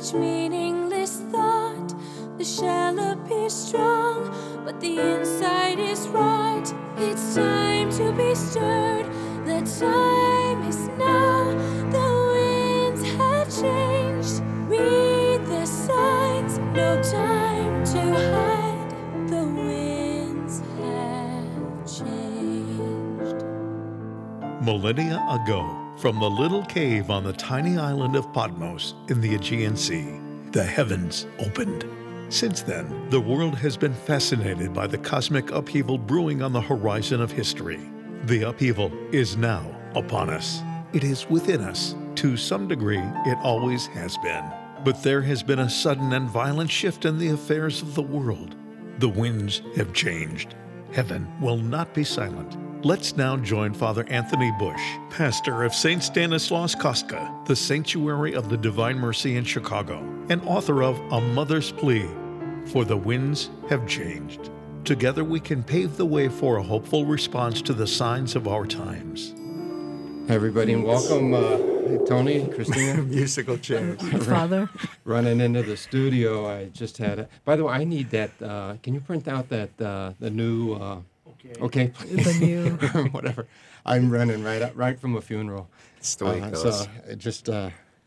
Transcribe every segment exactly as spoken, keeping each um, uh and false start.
such meaningless thought. The shell appears strong, but the inside is rot. It's time to be stirred. The time is now. The winds have changed. Read the signs. No time to hide. The winds have changed. Millennia ago, from the little cave on the tiny island of Patmos in the Aegean Sea, the heavens opened. Since then, the world has been fascinated by the cosmic upheaval brewing on the horizon of history. The upheaval is now upon us. It is within us. To some degree, it always has been. But there has been a sudden and violent shift in the affairs of the world. The winds have changed. Heaven will not be silent. Let's now join Father Anthony Bush, pastor of Saint Stanislaus Kostka, the Sanctuary of the Divine Mercy in Chicago, and author of A Mother's Plea, For the Winds Have Changed. Together we can pave the way for a hopeful response to the signs of our times. Hi, everybody, and welcome, uh, Tony, Christina. Musical chairs. Father. Running into the studio. I just had it. By the way, I need that. Uh, can you print out that uh, the new? Uh, okay. Okay. The new. Whatever. I'm running right up, right from a funeral. It's the way uh, it goes. So it just. Uh,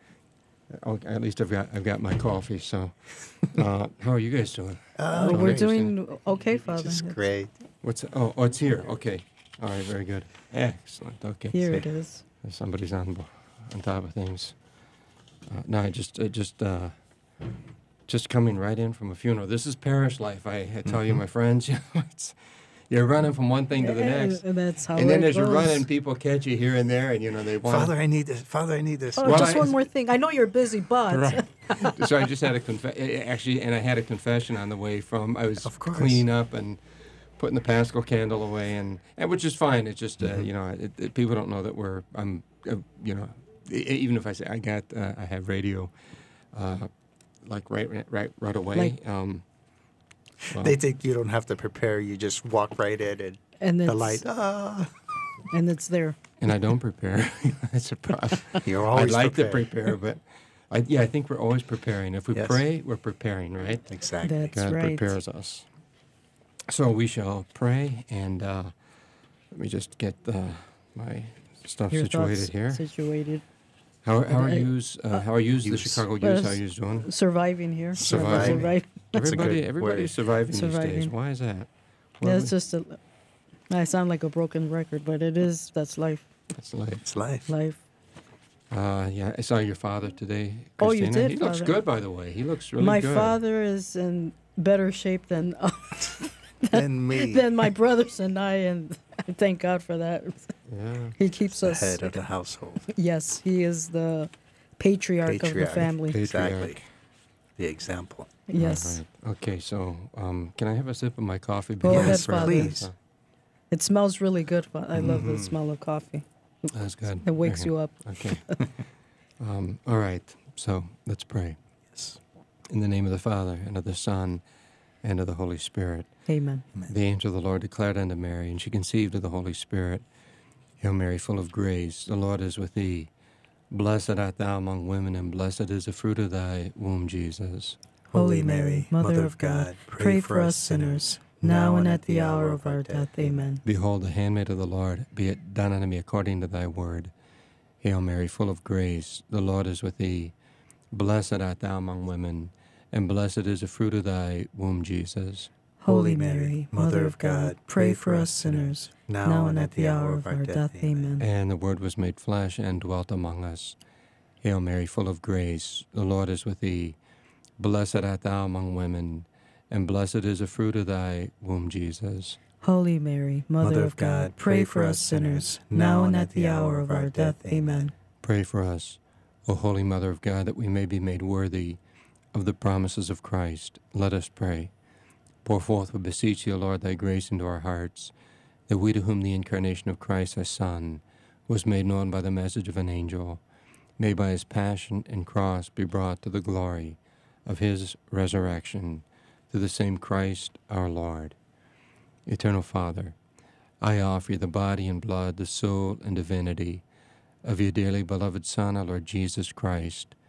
okay, at least I've got I've got my coffee. So, uh, how are you guys doing? Uh, we're doing okay, Father. It's great. What's oh oh it's here. Okay. All right. Very good. Excellent. Okay. Here it is. Somebody's on on top of things. Uh, no, I just uh, just uh, just coming right in from a funeral. This is parish life. I, I tell Mm-hmm. you, my friends, you know, it's, you're running from one thing to the next, And that's how and then it as you're goes. running, people catch you here and there, and you know they want. Father, I need this. Father, I need this. Oh, Well, just I- one more thing. I know you're busy, but Right. So I just had a conf- actually, and I had a confession on the way from. I was Of course. cleaning up and putting the Paschal candle away, and, and which is fine. It's just uh, Mm-hmm. you know, it, it, people don't know that we're. I'm, uh, you know, e- even if I say I got, uh, I have radio, uh, like right, right, right away. Like- um, well, They think you don't have to prepare. You just walk right in and and the it's light. Ah, and it's there. and I don't prepare. That's a problem. you're I'd always like prepared. to prepare, but I, yeah, I think we're always preparing. If we Yes. pray, we're preparing, right? Exactly. That's God right. prepares us. So we shall pray, and uh, let me just get uh, my stuff Your situated thoughts here. Situated. How, how are Uh, yous? Uh, how are yous? The Yous. Chicago Well, yous? How are s- yous doing? Surviving here. Surviving. Survive. That's a Everybody, good everybody's word. surviving, these days. Surviving. Why is that? Yeah, Well, it's just a. I sound like a broken record, but it is. That's life. That's life. It's life. Life. Uh, yeah, I saw your father today. Oh, you Christina. did, He looks Father? good, by the way. He looks really My good. father is in better shape than And me. than my brothers and I, and I thank God for that. Yeah. He keeps the us. head of the household. Yes, he is the patriarch, of the Patriarch. family. Exactly. Patriarch. The example. Yes. All right. Okay, so um, can I have a sip of my coffee? Go before ahead, I pray? Father. please. It smells really good. Fa- I love the Mhm. smell of coffee. That's good. It wakes Very you up. Okay. um, all right. So let's pray. Yes. In the name of the Father, and of the Son, and of the Holy Spirit. Amen. The angel of the Lord declared unto Mary, and she conceived of the Holy Spirit. Hail Mary, full of grace, the Lord is with thee. Blessed art thou among women, and blessed is the fruit of thy womb, Jesus. Holy Mary, Mother of God, pray for us sinners, now and at the hour of our death. Amen. Behold, the handmaid of the Lord, be it done unto me according to thy word. Hail Mary, full of grace, the Lord is with thee. Blessed art thou among women, and blessed is the fruit of thy womb, Jesus. Holy Mary, Mother of God, pray for us sinners, now and at the hour of our death. Amen. And the Word was made flesh and dwelt among us. Hail Mary, full of grace, the Lord is with thee. Blessed art thou among women, and blessed is the fruit of thy womb, Jesus. Holy Mary, Mother of God, pray for us sinners, now and at the hour of our death. Amen. Pray for us, O Holy Mother of God, that we may be made worthy of the promises of Christ. Let us pray. Pour forth, we beseech thee, O Lord, thy grace into our hearts, that we to whom the incarnation of Christ, thy Son, was made known by the message of an angel, may by his passion and cross be brought to the glory of his resurrection, through the same Christ our Lord. Eternal Father, I offer you the body and blood, the soul and divinity of your dearly beloved Son, our Lord Jesus Christ,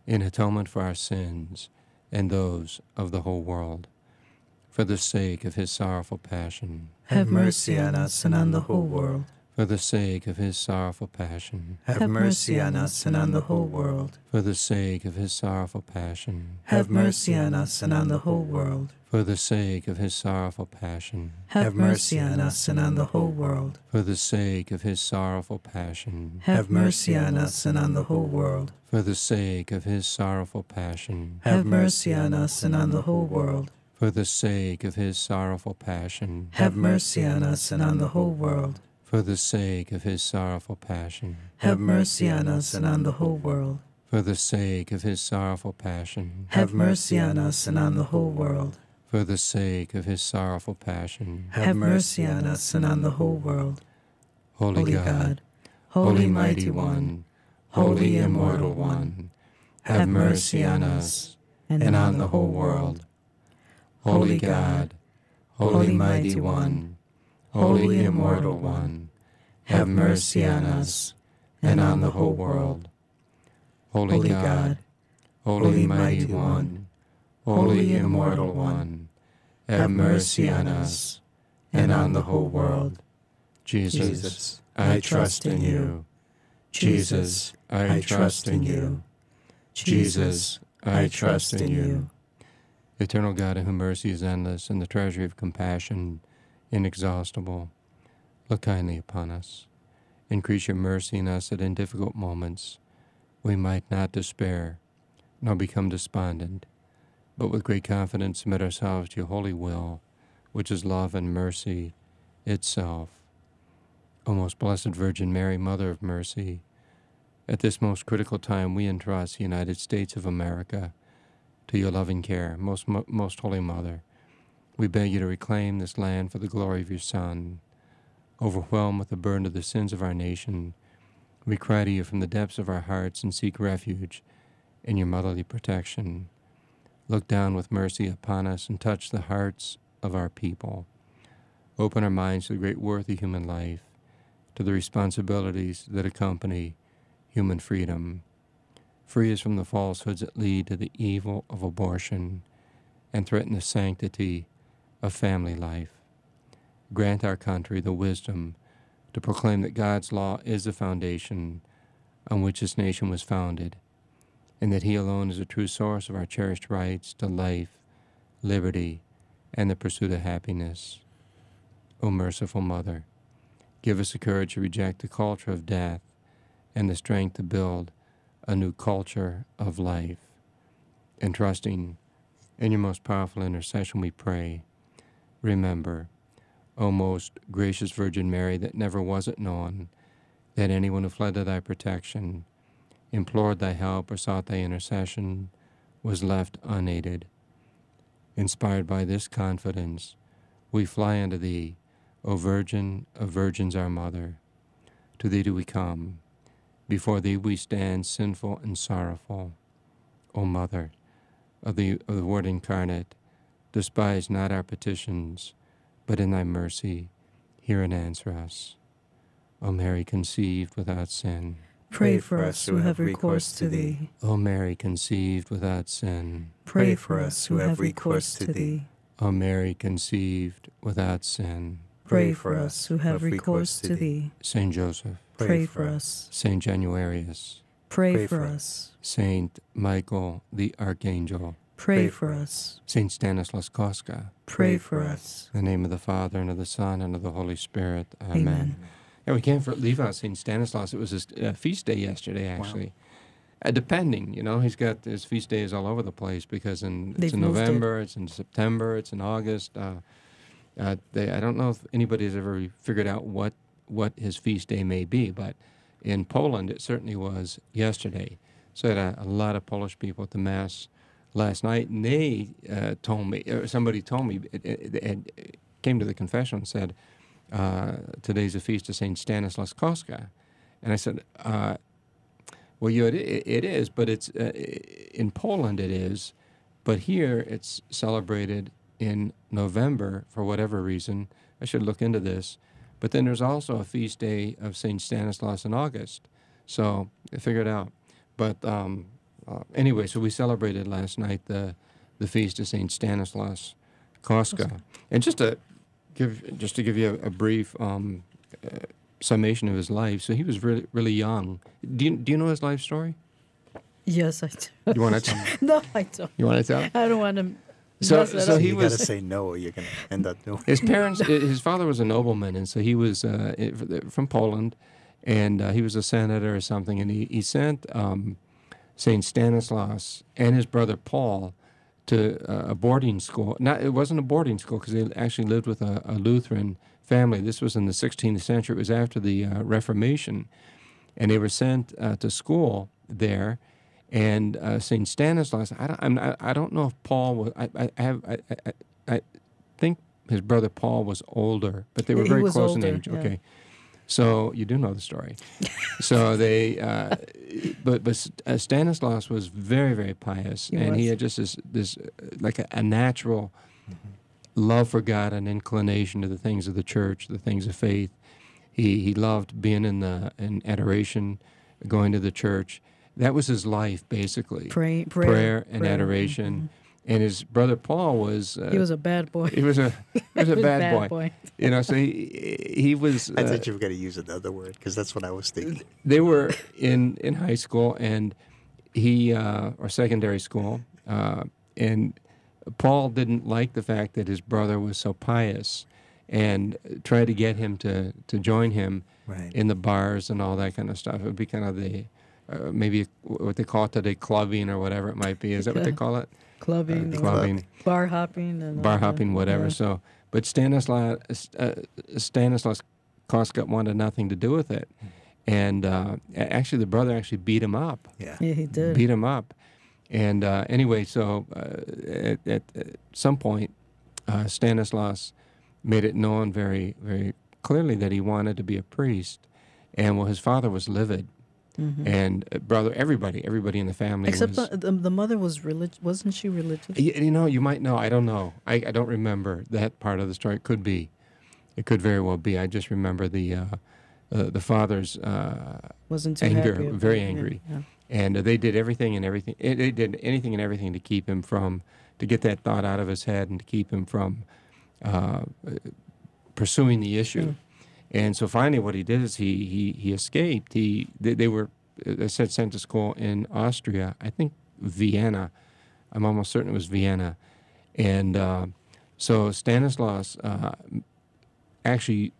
in atonement for our sins and those of the whole world. For the sake of his sorrowful passion, have mercy on us and on the whole world. for the sake of his sorrowful passion, Have mercy on us and on the whole world. for the sake of his sorrowful passion, Have mercy on us and on the whole world. for the sake of his sorrowful passion, Have mercy on us and on the whole world. for the sake of his sorrowful passion, Have mercy on us and on the whole world. for the sake of his sorrowful passion, Have mercy on us and on the whole world. for the sake of his sorrowful passion, Have mercy on us and on the whole world. for the sake of his sorrowful passion, Have mercy on us and on the whole world. for the sake of his sorrowful passion, Have mercy on us and on the whole world. for the sake of his sorrowful passion. Have mercy on us and on the whole world. Holy, Holy God, God, Holy Mighty One, Holy Immortal One, have mercy on us and on the whole world. Holy God, Holy Mighty One, Holy Immortal One, have mercy on us and on the whole world. Holy God, Holy Mighty One, Holy Immortal One, have mercy on us and on the whole world. Jesus, I trust in you. Jesus, I trust in you. Jesus, I trust in you. Eternal God, in whom mercy is endless and the treasury of compassion inexhaustible, look kindly upon us. Increase your mercy in us that in difficult moments we might not despair nor become despondent, but with great confidence submit ourselves to your holy will, which is love and mercy itself. O most blessed Virgin Mary, Mother of Mercy, at this most critical time we entrust the United States of America to your loving care. Most, most Holy Mother, we beg you to reclaim this land for the glory of your Son. Overwhelmed with the burden of the sins of our nation, we cry to you from the depths of our hearts and seek refuge in your motherly protection. Look down with mercy upon us and touch the hearts of our people. Open our minds to the great worth of human life, to the responsibilities that accompany human freedom. Free us from the falsehoods that lead to the evil of abortion and threaten the sanctity of family life. Grant our country the wisdom to proclaim that God's law is the foundation on which this nation was founded, and that he alone is the true source of our cherished rights to life, liberty, and the pursuit of happiness. O merciful Mother, give us the courage to reject the culture of death and the strength to build a new culture of life. And trusting in your most powerful intercession we pray, remember, O most gracious Virgin Mary, that never was it known that anyone who fled to thy protection, implored thy help, or sought thy intercession was left unaided. Inspired by this confidence, we fly unto thee, O Virgin of Virgins, our Mother. To thee do we come. Before thee we stand sinful and sorrowful. O Mother of the, of the Word incarnate, despise not our petitions, but in thy mercy hear and answer us. O Mary, conceived without sin, pray for us who have recourse to thee. O Mary, conceived without sin, Pray for us who have recourse to thee. O Mary, conceived without sin, Pray for us who have recourse to thee. Saint Joseph, Pray for us. Saint Januarius, Pray for us. Saint Michael the Archangel, Pray for us. Saint Stanislaus Kostka, Pray for us. in the name of the Father, and of the Son, and of the Holy Spirit. Amen. Amen. Yeah, we can't for- leave out Saint Stanislaus. It was his uh, feast day yesterday, actually. Uh, depending, you know, he's got his feast days all over the place because in, it's They've in moved it. November, it's in September, it's in August. Uh, uh, they, I don't know if anybody has ever figured out what, what his feast day may be, but in Poland it certainly was yesterday. So I had a, a lot of Polish people at the Mass last night, and they uh, told me, or somebody told me, it, it, it, it came to the confession and said, uh, today's a feast of Saint Stanislaus Kostka. And I said, uh, well, you, it, it is, but it's uh, in Poland it is, but here it's celebrated in November for whatever reason. I should look into this. But then there's also a feast day of Saint Stanislaus in August. So I figured it out. But um, uh, anyway, so we celebrated last night the the feast of Saint Stanislaus Kostka, and just to give just to give you a, a brief um, uh, summation of his life. So he was really really young. Do you do you know his life story? Yes, I do. You want to tell? No, I don't. You want to tell? I don't want to. So, mess that so up. he you was. gotta say no, or you're gonna end up doing. His parents, his father was a nobleman, and so he was uh, from Poland, and uh, he was a senator or something, and he, he sent um, Saint Stanislaus and his brother Paul to uh, a boarding school. Not, it wasn't a boarding school because they actually lived with a, a Lutheran family. This was in the sixteenth century. It was after the uh, Reformation, and they were sent uh, to school there. And uh, Saint Stanislaus, I don't, I'm, I, I don't know if Paul was. I, I have. I, I, I think his brother Paul was older, but they were He very was close older, in age. yeah. Okay, so you do know the story. So they, uh, but but uh, Stanislaus was very very pious, He and he was. had just this this uh, like a, a natural love for God and inclination to the things of the church, the things of faith. He he loved being in the in adoration, going to the church. That was his life, basically. Pray, prayer, prayer and prayer. adoration. And his brother Paul was. Uh, He was a bad boy. He was a. He was a He was bad, boy. You know, so he he was. I Uh, thought you were gonna use another word because that's what I was thinking. they were in in high school, and he uh, or secondary school, uh, and Paul didn't like the fact that his brother was so pious, and tried to get him to to join him Right. in the bars and all that kind of stuff. It would be kind of the. Uh, maybe what they call it today, clubbing or whatever it might be. Is that what they call it? Clubbing, Uh, or clubbing, bar hopping, and all bar that. hopping, whatever. Yeah. So, but Stanislaus, uh, Stanislaus Kostka wanted nothing to do with it, and uh, a- actually, the brother actually beat him up. Yeah. Yeah, he did. Beat him up, and uh, anyway, so uh, at, at, at some point, uh, Stanislaus made it known very, very clearly that he wanted to be a priest, and well, his father was livid. Mhm. And uh, brother, everybody, everybody in the family Except was. the, the the mother was religious. Wasn't she religious? Y- you know, you might know. I don't know. I, I don't remember that part of the story. It could be. It could very well be. I just remember the uh, uh, the father's uh, Wasn't too anger, happy about very it, yeah, angry. yeah. and uh, they did everything and everything. eh, They did anything and everything to keep him from, to get that thought out of his head and to keep him from uh, pursuing the issue. Mm. And so finally, what he did is he he he escaped. He they, they were, as I said, sent to school in Austria. I think Vienna. I'm almost certain it was Vienna. And uh, so Stanislaus uh, actually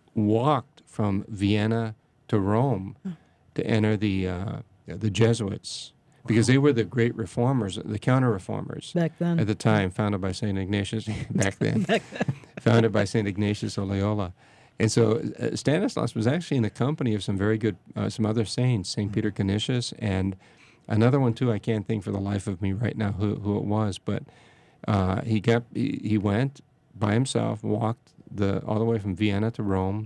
walked from Vienna to Rome to enter the uh, the Jesuits, because they were the great reformers, the counter-reformers Back then. at the time, founded by Saint Ignatius back then, founded by Saint Ignatius of Loyola. And so uh, Stanislaus was actually in the company of some very good, uh, some other saints, Saint Peter Canisius, and another one too. I can't think for the life of me right now who who it was, but uh, he got he, he went by himself, walked the all the way from Vienna to Rome.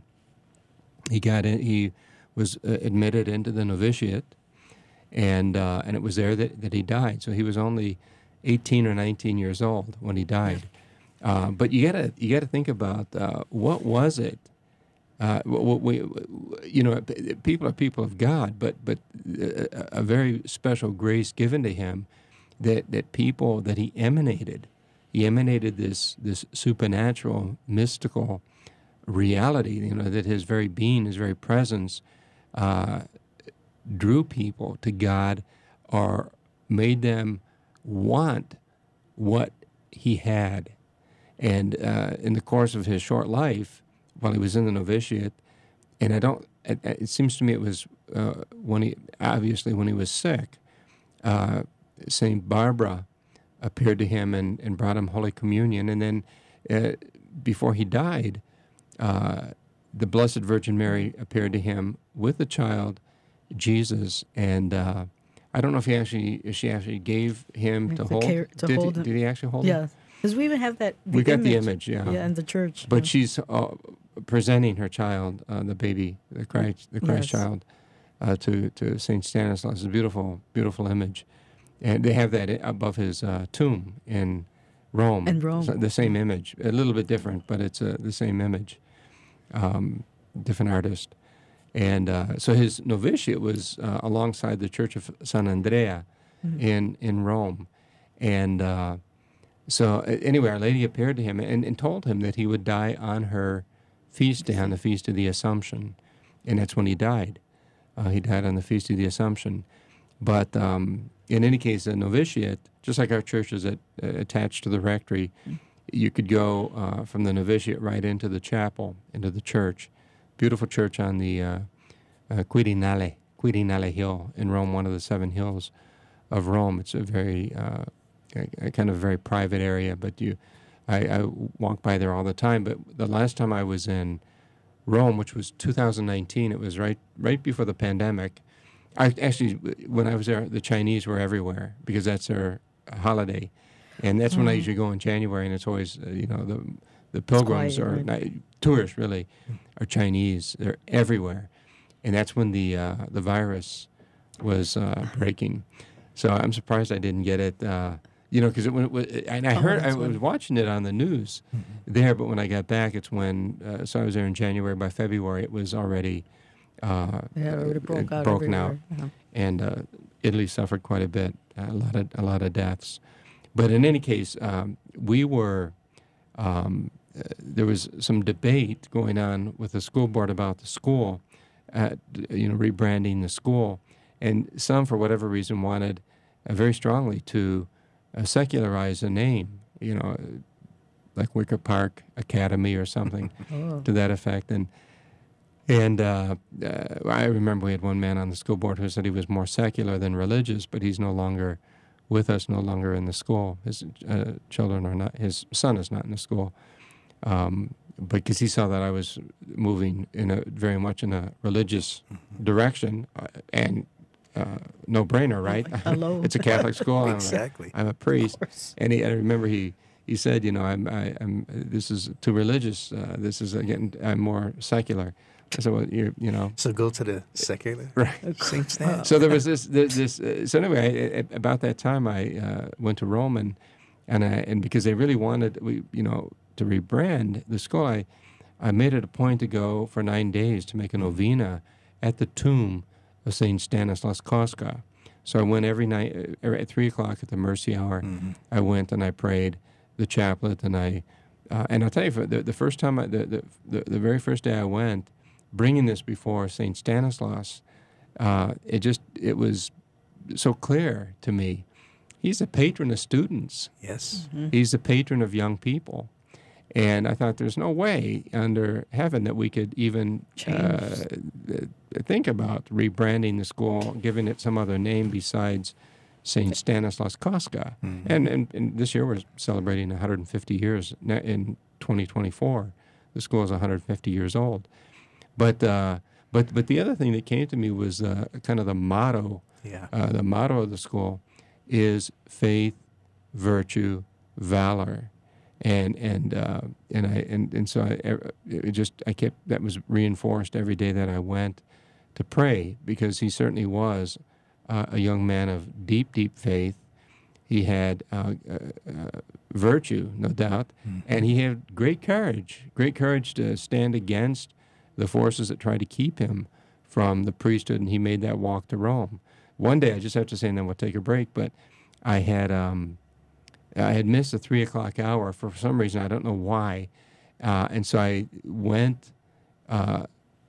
He got in. He was uh, admitted into the novitiate, and uh, and it was there that, that he died. So he was only eighteen or nineteen years old when he died. Uh, but you gotta you gotta think about uh, what was it. Uh, what we, you know, p- people are people of God, but but a, a very special grace given to him that that people that he emanated, he emanated this this supernatural, mystical reality. You know, that his very being, his very presence, uh, drew people to God, or made them want what he had. And uh, in the course of his short life, while he was in the novitiate, and I don't, it, it seems to me it was uh, when he, obviously when he was sick, uh, Saint Barbara appeared to him and, and brought him Holy Communion. And then uh, before he died, uh, the Blessed Virgin Mary appeared to him with the child, Jesus, and uh, I don't know if he actually, if she actually gave him to To hold. care- to did, hold he, him. did he actually hold him? Yeah, because we even have that. The We got image. the image, yeah. Yeah, in the church. But yeah. she's uh, presenting her child, uh, the baby, the Christ, the Christ Yes. child, uh, to to Saint Stanislaus. It's a beautiful, beautiful image, and they have that above his uh, tomb in Rome. In Rome. So the same image, a little bit different, but it's uh, the same image. Um, different artist, and uh, so his novitiate was uh, alongside the Church of San Andrea, mm-hmm. in in Rome, and uh, so anyway, Our Lady appeared to him and, and told him that he would die on her feast day, on the Feast of the Assumption, and that's when he died. Uh, he died on the Feast of the Assumption. But um, in any case, a novitiate, just like our church is at, uh, attached to the rectory, you could go uh, from the novitiate right into the chapel, into the church. Beautiful church on the uh, uh, Quirinale, Quirinale Hill in Rome, one of the seven hills of Rome. It's a very, uh, a, a kind of very private area, but you, I, I walk by there all the time. But the last time I was in Rome, which was two thousand nineteen, it was right right before the pandemic. I actually, when I was there, the Chinese were everywhere because that's their holiday, and that's mm-hmm. when I usually go in January, and it's always uh, you know the the pilgrims quiet, or right? not, tourists really are Chinese. They're everywhere, and that's when the uh, the virus was uh, breaking. So I'm surprised I didn't get it. Uh, You know, because it, it, and I oh, heard, I was when... watching it on the news mm-hmm. there, but when I got back, it's when, uh, so I was there in January. By February, it was already, uh, yeah, it already broke out broken everywhere. out, Yeah. and uh, Italy suffered quite a bit, a lot of a lot of deaths. But in any case, um, we were, um, uh, there was some debate going on with the school board about the school, uh, you know, rebranding the school, and some, for whatever reason, wanted uh, very strongly to Uh, secularize a name, you know, like Wicker Park Academy or something oh. to that effect. And and uh, uh, I remember we had one man on the school board who said he was more secular than religious, but he's no longer with us, no longer in the school. His uh, children are not, his son is not in the school, um, because he saw that I was moving in a very much in a religious direction, uh, and Uh, no-brainer, right? Hello. It's a Catholic school. Exactly. I'm a, I'm a priest, and he, I remember he, he said, you know, I'm, I, I'm. This is too religious. Uh, this is again, I'm more secular. I said, well, you, you know. So go to the secular. Right. Same stance. So there was this, this. this uh, so anyway, I, I, about that time, I uh, went to Rome, and and I, and because they really wanted, we, you know, to rebrand the school, I, I made it a point to go for nine days to make a novena at the tomb of Saint Stanislaus Kostka. So I went every night uh, at three o'clock at the Mercy Hour. Mm-hmm. I went and I prayed the chaplet, and I, uh, and I'll tell you, the, the first time, I, the, the the very first day I went, bringing this before Saint Stanislaus, uh, it just it was so clear to me. He's a patron of students. Yes. Mm-hmm. He's the patron of young people. And I thought there's no way under heaven that we could even uh, think about rebranding the school, giving it some other name besides Saint Stanislaus Kostka. Mm-hmm. And, and and this year we're celebrating one hundred fifty years in twenty twenty-four. The school is one hundred fifty years old. But uh, but but the other thing that came to me was uh, kind of the motto. Yeah. Uh, the motto of the school is faith, virtue, valor. And and uh, and I and, and so I it just I kept that was reinforced every day that I went to pray, because he certainly was uh, a young man of deep deep faith. He had uh, uh, uh, virtue, no doubt, mm-hmm. and he had great courage, great courage to stand against the forces that tried to keep him from the priesthood. And he made that walk to Rome. One day, I just have to say, and then we'll take a break. But I had. Um, I had missed the three o'clock hour for some reason. I don't know why. Uh, and so I went, uh,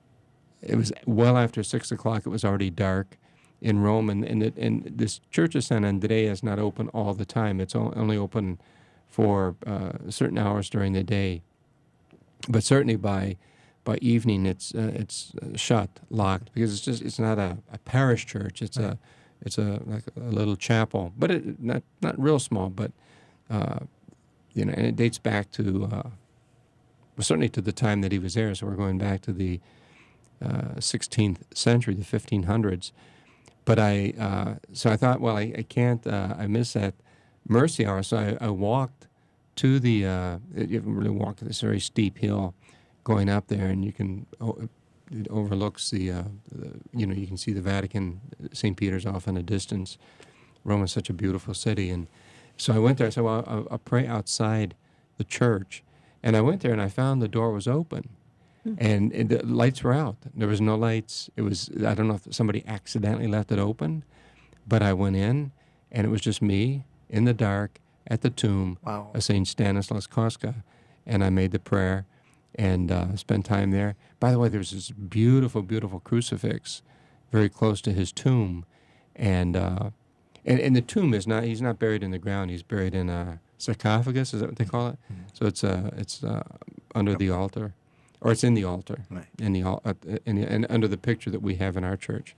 it was well after six o'clock. It was already dark in Rome. And, and, it, and this Church of San Andrea is not open all the time. It's only open for uh, certain hours during the day. But certainly by by evening, it's uh, it's shut, locked, because it's just it's not a, a parish church. It's right. a it's a like a little chapel, but it not not real small, but Uh, you know, and it dates back to, uh, well, certainly to the time that he was there. So we're going back to the uh, sixteenth century, the fifteen hundreds. But I, uh, so I thought, well, I, I can't, uh, I miss that Mercy Hour. So I, I walked to the, uh, you haven't really walked this very steep hill going up there, and you can, oh, it overlooks the, uh, the, you know, you can see the Vatican, Saint Peter's off in a distance. Rome is such a beautiful city. And so I went there. I said, well, I'll, I'll pray outside the church. And I went there, and I found the door was open. Mm-hmm. And it, the lights were out. There was no lights. It was, I don't know if somebody accidentally left it open, but I went in, and it was just me in the dark at the tomb Wow. of Saint Stanislaus Kostka, and I made the prayer and uh, spent time there. By the way, there's this beautiful, beautiful crucifix very close to his tomb, and uh, and, and the tomb is not, he's not buried in the ground, he's buried in a sarcophagus, is that what they call it? Mm-hmm. So it's uh, it's uh, under the altar, or it's in the altar, right. in the uh, in the, and under the picture that we have in our church.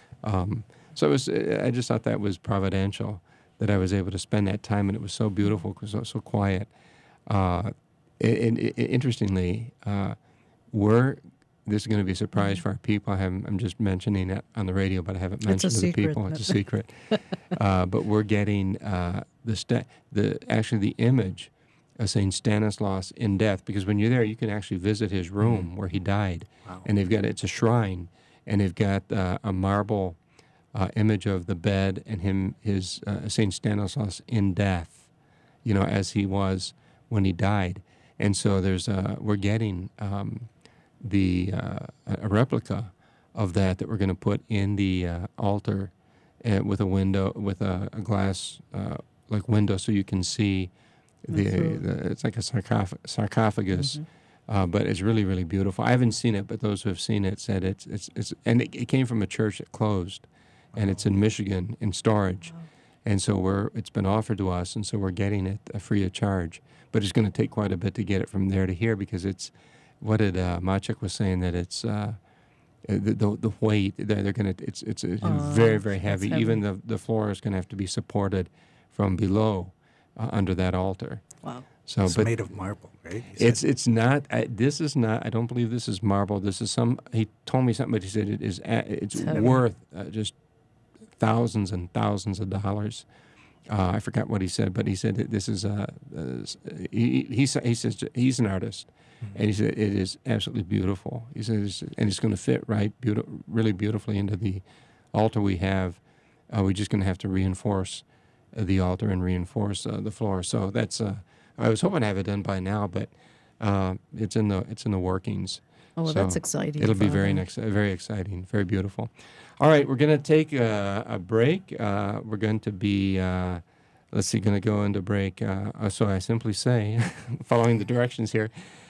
Um, so it was, I just thought that was providential, that I was able to spend that time, and it was so beautiful, so, so quiet. Uh, and, and interestingly, uh, we're, this is going to be a surprise for our people. I haven't, I'm just mentioning it on the radio, but I haven't mentioned It's a to the secret. people. It's a secret. uh, but we're getting uh, the sta- the actually the image of Saint Stanislaus in death, because when you're there, you can actually visit his room mm-hmm. where he died, wow. and they've got, it's a shrine, and they've got uh, a marble uh, image of the bed and him, his uh, Saint Stanislaus in death, you know, as he was when he died. And so there's uh, we're getting um, the uh, a replica of that that we're going to put in the uh, altar uh, with a window, with a, a glass uh, like window, so you can see the, the it's like a sarcoph- sarcophagus. Mm-hmm. Uh, but it's really, really beautiful. I haven't seen it, but those who have seen it said it's it's it's and it, it came from a church that closed, and it's in Michigan in storage, wow. and so we're it's been offered to us, and so we're getting it uh, free of charge. But it's going to take quite a bit to get it from there to here, because it's what did uh, Maciek was saying, that it's uh, the, the the weight they're, they're going to it's it's uh, very very heavy. heavy. Even the the floor is going to have to be supported from below uh, under that altar. Wow. So, it's but made of marble, right? It's it's not. I, this is not. I don't believe this is marble. This is some. He told me something, but he said it is. It's, it's worth uh, just thousands and thousands of dollars. Uh, I forgot what he said, but he said that this is. Uh, uh, he, he he says he's an artist, mm-hmm. and he said it is absolutely beautiful. He says, and it's going to fit right, beautiful, really beautifully into the altar we have. Uh, we're just going to have to reinforce uh, the altar and reinforce uh, the floor. So that's. Uh, I was hoping to have it done by now, but uh, it's in the it's in the workings. Oh, well, so that's exciting. It'll be Father. very next, uh, very exciting, very beautiful. All right, we're going to take a, a break. Uh, we're going to be, uh, let's see, going to go into break. Uh, so I simply say, following the directions here.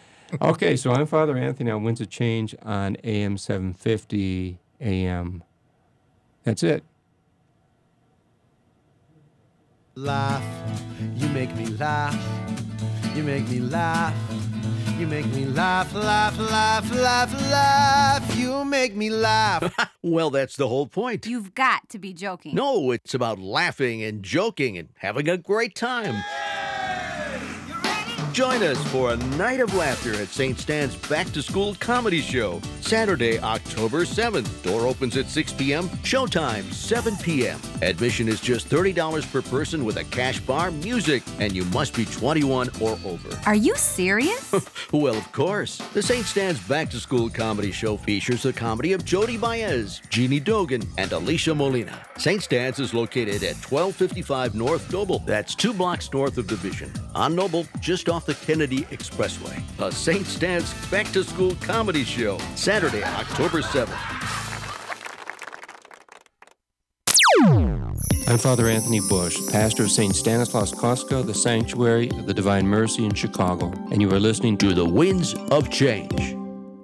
Okay, so I'm Father Anthony on Winds of Change on A M seven fifty A M. That's it. Laugh, you make me laugh, you make me laugh, you make me laugh, laugh, laugh, laugh, laugh, you make me laugh. Well, that's the whole point. You've got to be joking. No, it's about laughing and joking and having a great time. Join us for a night of laughter at Saint Stan's Back to School Comedy Show, Saturday, October seventh. Door opens at six p.m., showtime seven p.m. Admission is just thirty dollars per person with a cash bar, music, and you must be twenty-one or over. Are you serious? Well, of course. The Saint Stan's Back to School Comedy Show features the comedy of Jody Baez, Jeannie Dogan, and Alicia Molina. Saint Stan's is located at twelve fifty-five North Noble. That's two blocks north of Division. On Noble, just off the Kennedy Expressway. A Saint Stan's Back to School Comedy Show, Saturday, October seventh. I'm Father Anthony Bush, pastor of Saint Stanislaus Kostka, the Sanctuary of the Divine Mercy in Chicago, and you are listening to To the Winds of Change.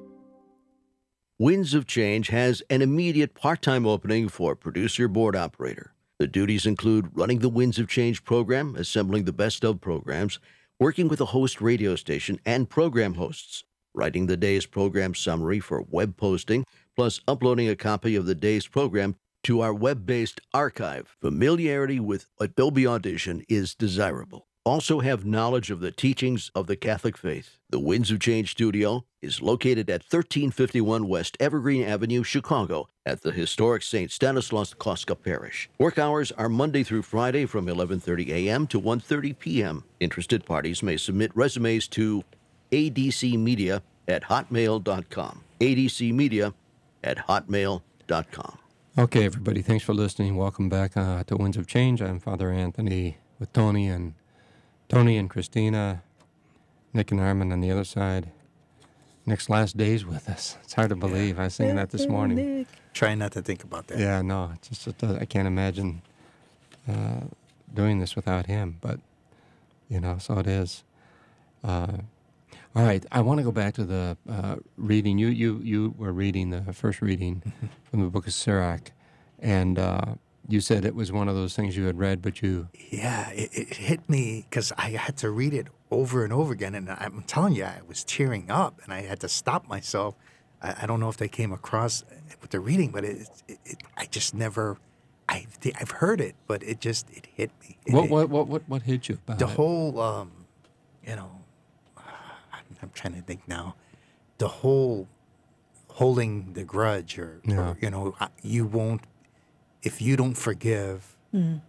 Winds of Change has an immediate part-time opening for producer board operator. The duties include running the Winds of Change program, assembling the best of programs, working with a host radio station and program hosts, writing the day's program summary for web posting, plus uploading a copy of the day's program to our web-based archive. Familiarity with Adobe Audition is desirable. Also have knowledge of the teachings of the Catholic faith. The Winds of Change studio is located at thirteen fifty-one West Evergreen Avenue, Chicago, at the historic Saint Stanislaus Kostka Parish. Work hours are Monday through Friday from eleven thirty a.m. to one thirty p.m. Interested parties may submit resumes to a d c media at hotmail dot com. a d c media at hotmail dot com. Okay, everybody, thanks for listening. Welcome back uh, to Winds of Change. I'm Father Anthony with Tony and Tony and Christina, Nick and Armin on the other side. Nick's last days with us. It's hard to believe. I was thinking that this morning. Trying not to think about that. Yeah, no, it's just it does, I can't imagine uh, doing this without him. But, you know, so it is. Uh, all right, I want to go back to the uh, reading. You, you, you were reading the first reading from the book of Sirach, and uh, you said it was one of those things you had read, but you... Yeah, it, it hit me because I had to read it over and over again, and I'm telling you, I was tearing up, and I had to stop myself. I, I don't know if they came across with the reading, but it, it, it I just never... I've, I've heard it, but it just, it hit me. It, what, what, what, what, what hit you about the it? The whole, um, you know, I'm trying to think now. The whole holding the grudge, or, yeah. or you know, you won't, if you don't forgive, mm.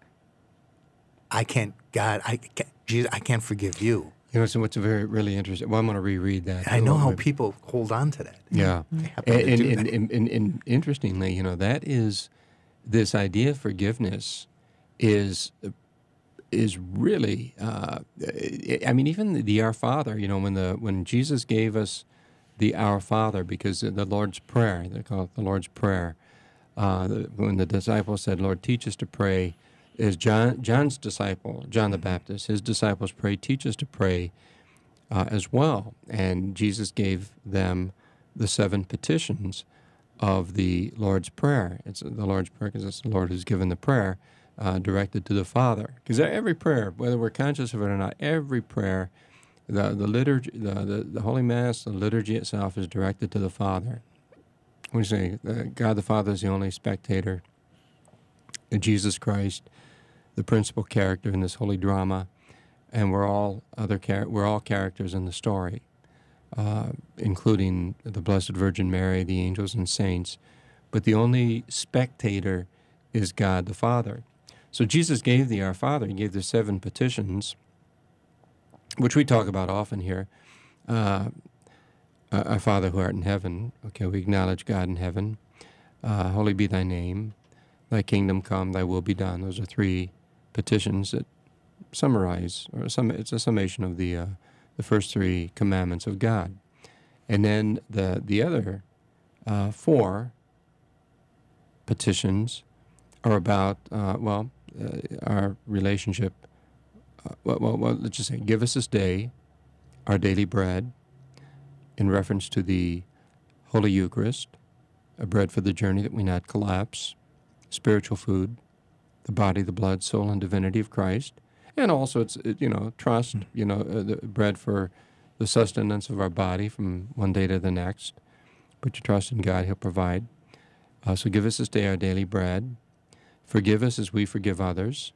I can't, God, I can't, Jesus, I can't forgive you. You know, so what's very, really interesting. Well, I'm going to reread that. I know how people hold on to that. Yeah. They And, to and, do and, that. and, and, and interestingly, you know, that is, this idea of forgiveness is is really, uh, I mean, even the, the Our Father, you know, when the when Jesus gave us the Our Father, because the Lord's Prayer, they call it the Lord's Prayer, uh, when the disciples said, Lord, teach us to pray, is John John's disciple, John the Baptist, his disciples pray, teach us to pray uh, as well. And Jesus gave them the seven petitions of the Lord's Prayer. It's the Lord's Prayer because it's the Lord who's given the prayer uh, directed to the Father. Because every prayer, whether we're conscious of it or not, every prayer, the the liturgy, the, the, the Holy Mass, the liturgy itself is directed to the Father. We say uh, God the Father is the only spectator, Jesus Christ, the principal character in this holy drama, and we're all other char- we're all characters in the story. Uh, including the Blessed Virgin Mary, the angels and saints, but the only spectator is God the Father. So Jesus gave the Our Father, he gave the seven petitions, which we talk about often here. Uh, Our Father who art in heaven, okay, we acknowledge God in heaven. Uh, holy be thy name, thy kingdom come, thy will be done. Those are three petitions that summarize, or some, it's a summation of the uh, the first three commandments of God. And then the the other uh, four petitions are about, uh, well, uh, our relationship. Uh, well, well, well, let's just say, give us this day our daily bread, in reference to the Holy Eucharist, a bread for the journey that we not collapse, spiritual food, the body, the blood, soul, and divinity of Christ. And also, it's, you know, trust, you know, uh, the bread for the sustenance of our body from one day to the next. Put your trust in God, he'll provide. Uh, so give us this day our daily bread. Forgive us as we forgive others.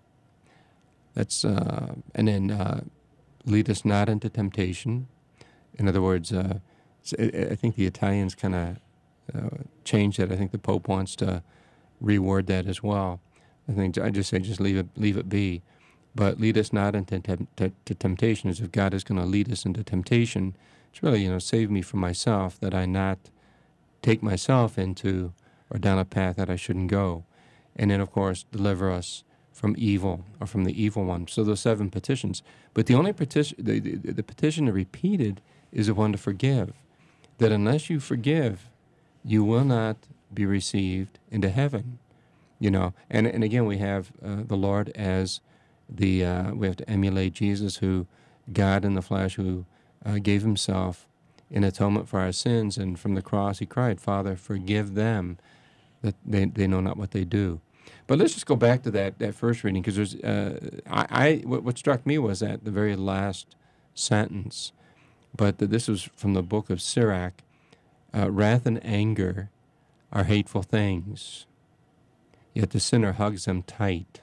That's, uh, and then uh, lead us not into temptation. In other words, uh, I think the Italians kind of uh, changed that. I think the Pope wants to reword that as well. I think I just say just leave it, leave it be. But lead us not into tem- t- to temptation, as if God is going to lead us into temptation. It's really, you know, save me from myself, that I not take myself into or down a path that I shouldn't go. And then, of course, deliver us from evil, or from the evil one. So those seven petitions. But the only petition, the, the, the petition repeated is the one to forgive. That unless you forgive, you will not be received into heaven. You know, and, and again, we have uh, the Lord as the, uh, we have to emulate Jesus, who, God in the flesh, who uh, gave himself in atonement for our sins, and from the cross he cried, Father, forgive them, that they, they know not what they do. But let's just go back to that, that first reading, because there's, uh, I, I what, what struck me was that the very last sentence, but the, this was from the book of Sirach, uh, wrath and anger are hateful things, yet the sinner hugs them tight.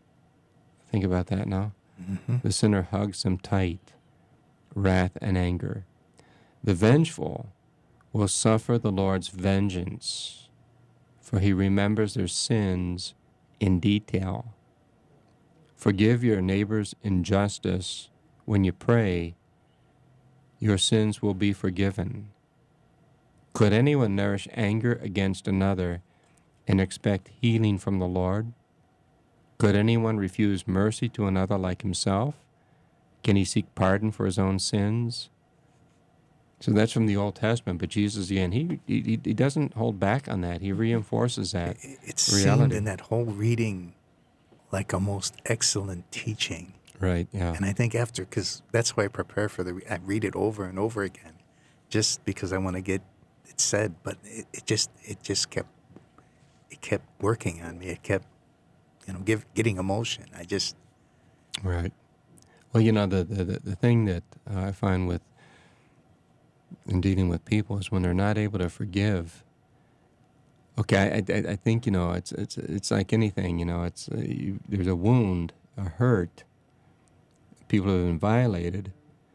Think about that now. Mm-hmm. The sinner hugs them tight, wrath and anger. The vengeful will suffer the Lord's vengeance, for he remembers their sins in detail. Forgive your neighbor's injustice when you pray, your sins will be forgiven. Could anyone nourish anger against another and expect healing from the Lord? Could anyone refuse mercy to another like himself? Can he seek pardon for his own sins? So that's from the Old Testament, but Jesus, again, he he, he doesn't hold back on that. He reinforces that It, it reality. seemed in that whole reading like a most excellent teaching. Right, yeah. And I think after, because that's why I prepare for the, I read it over and over again, just because I want to get it said. But it, it just, it just kept, it kept working on me. It kept, you know, give, getting emotion. I just. Right. Well, you know, the the, the thing that uh, I find with, in dealing with people is when they're not able to forgive. Okay, I, I, I think, you know, it's it's it's like anything, you know, it's uh, you, there's a wound, a hurt. People have been violated,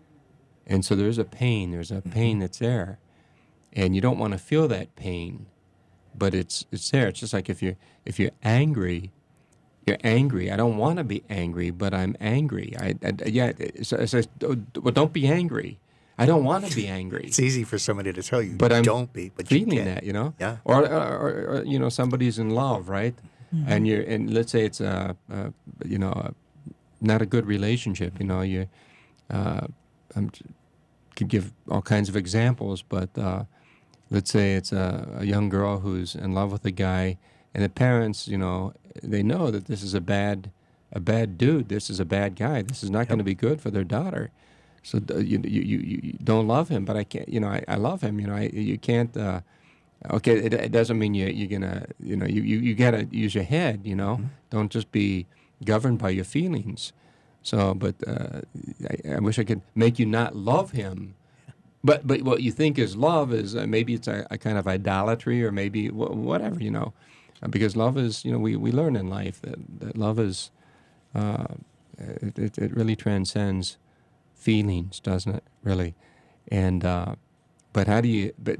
and so there's a pain. There's a pain that's there, and you don't want to feel that pain, but it's it's there. It's just like if you're if you're angry, you're angry. I don't want to be angry, but I'm angry. I, I yeah. So, so, well, don't be angry. I don't want to be angry. It's easy for somebody to tell you, but I'm don't be, but feeling you can. that, you know. Yeah. Or, or, or, or you know, somebody's in love, right? Mm-hmm. And you're, and let's say it's a, a you know, a, not a good relationship. You know, you, uh, I could give all kinds of examples, but uh, let's say it's a, a young girl who's in love with a guy, and the parents, you know, they know that this is a bad, a bad dude. This is a bad guy. This is not yep. going to be good for their daughter. So you, you you you don't love him, but I can't. You know, I, I love him. You know, I, you can't. Uh, okay, it, it doesn't mean you you're gonna. You know, you, you, you gotta use your head. You know, mm-hmm. Don't just be governed by your feelings. So, but uh, I, I wish I could make you not love him. But but what you think is love is uh, maybe it's a, a kind of idolatry, or maybe wh- whatever. You know, uh, because love is, you know, we, we learn in life that, that love is uh, it, it it really transcends feelings, doesn't it? Really, and uh, but how do you? But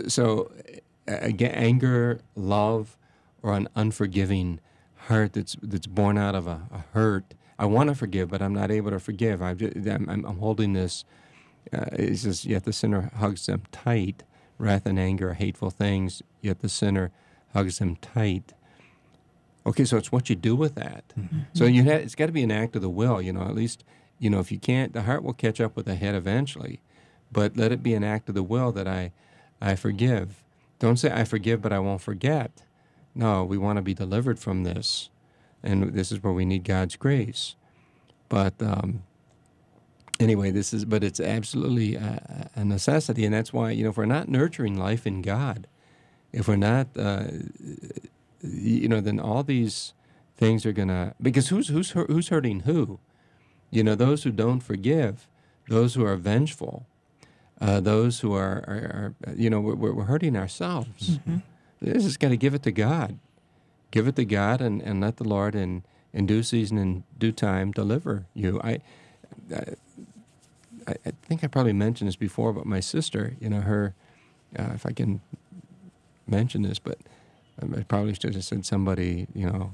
so again, anger, love, or an unforgiving heart that's that's born out of a, a hurt. I want to forgive, but I'm not able to forgive. I've just, I'm, I'm holding this. Uh, it's just yet the sinner hugs them tight. Wrath and anger are hateful things, yet the sinner hugs them tight. Okay, so it's what you do with that. Mm-hmm. So you ha- it's got to be an act of the will. You know, at least. You know, if you can't, the heart will catch up with the head eventually. But let it be an act of the will that I, I forgive. Don't say I forgive, but I won't forget. No, we want to be delivered from this, and this is where we need God's grace. But um, anyway, this is. But it's absolutely a, a necessity, and that's why, you know, if we're not nurturing life in God, if we're not, uh, you know, then all these things are gonna. Because who's who's who's hurting who? You know, those who don't forgive, those who are vengeful, uh, those who are, are, are, you know, we're, we're hurting ourselves. Mm-hmm. This has got to give it to God. Give it to God and, and let the Lord in, in due season and due time deliver you. I, I I think I probably mentioned this before, but my sister, you know, her, uh, if I can mention this, but I probably should have said somebody, you know,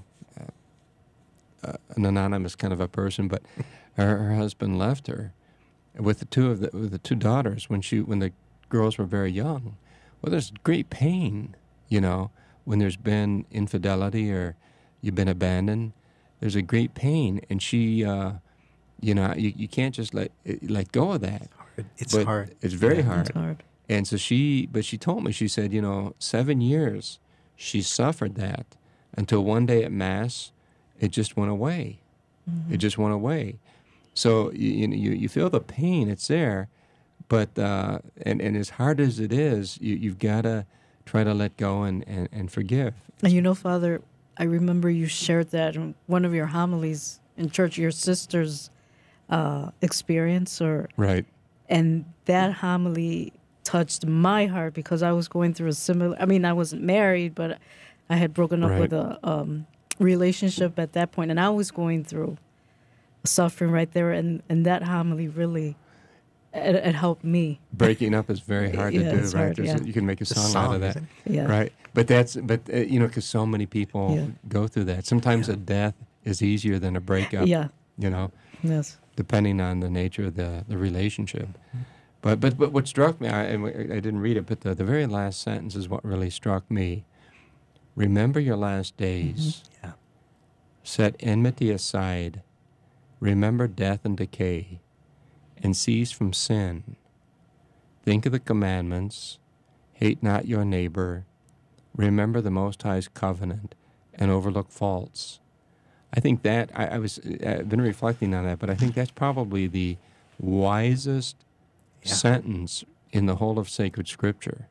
uh, an anonymous kind of a person, but her, her husband left her with the two of the with the two daughters when she when the girls were very young. Well, there's great pain, you know, when there's been infidelity or you've been abandoned. There's a great pain, and she, uh, you know, you, you can't just let let go of that. It's but hard. It's very yeah, hard. It's hard. And so she, but she told me, she said, you know, seven years she suffered that until one day at Mass, it just went away. Mm-hmm. It just went away. So you, you you feel the pain, it's there, but uh, and and as hard as it is, you you've got to try to let go and, and, and forgive. And you know, Father, I remember you shared that in one of your homilies in church, your sister's uh, experience, or right, and that homily touched my heart because I was going through a similar. I mean, I wasn't married, but I had broken up right. with a um, relationship at that point, and I was going through suffering right there, and, and that homily really it, it helped me. Breaking up is very hard yeah, to do, right? Hard, yeah. A, you can make a song, song out of that, yeah. right? But that's but uh, you know, because so many people yeah. go through that. Sometimes yeah. a death is easier than a breakup. Yeah, you know. Yes. Depending on the nature of the, the relationship. Mm-hmm. But, but but what struck me, I, and I didn't read it, but the, the very last sentence is what really struck me. Remember your last days. Mm-hmm. Yeah. Set enmity aside. Remember death and decay. And cease from sin. Think of the commandments. Hate not your neighbor. Remember the Most High's covenant and overlook faults. I think that, I, I was, I've been reflecting on that, but I think that's probably the wisest yeah. sentence in the whole of sacred Scripture.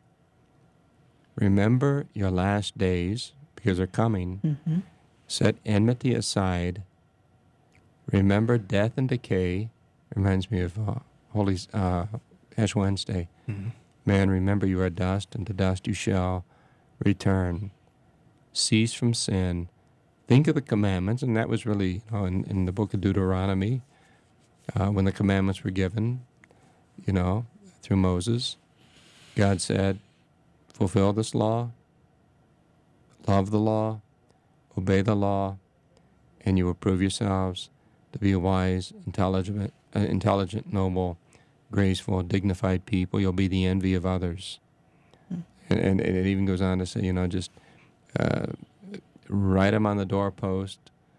Remember your last days, because they're coming. Mm-hmm. Set enmity aside. Remember death and decay. Reminds me of uh, Holy uh, Ash Wednesday. Mm-hmm. Man, remember you are dust, and to dust you shall return. Cease from sin. Think of the commandments, and that was really, you know, in, in the book of Deuteronomy, uh, when the commandments were given, you know, through Moses. God said, fulfill this law, love the law, obey the law, and you will prove yourselves to be a wise, intelligent, uh, intelligent, noble, graceful, dignified people. You'll be the envy of others. Mm. And, and, and it even goes on to say, you know, just uh, write them on the doorpost.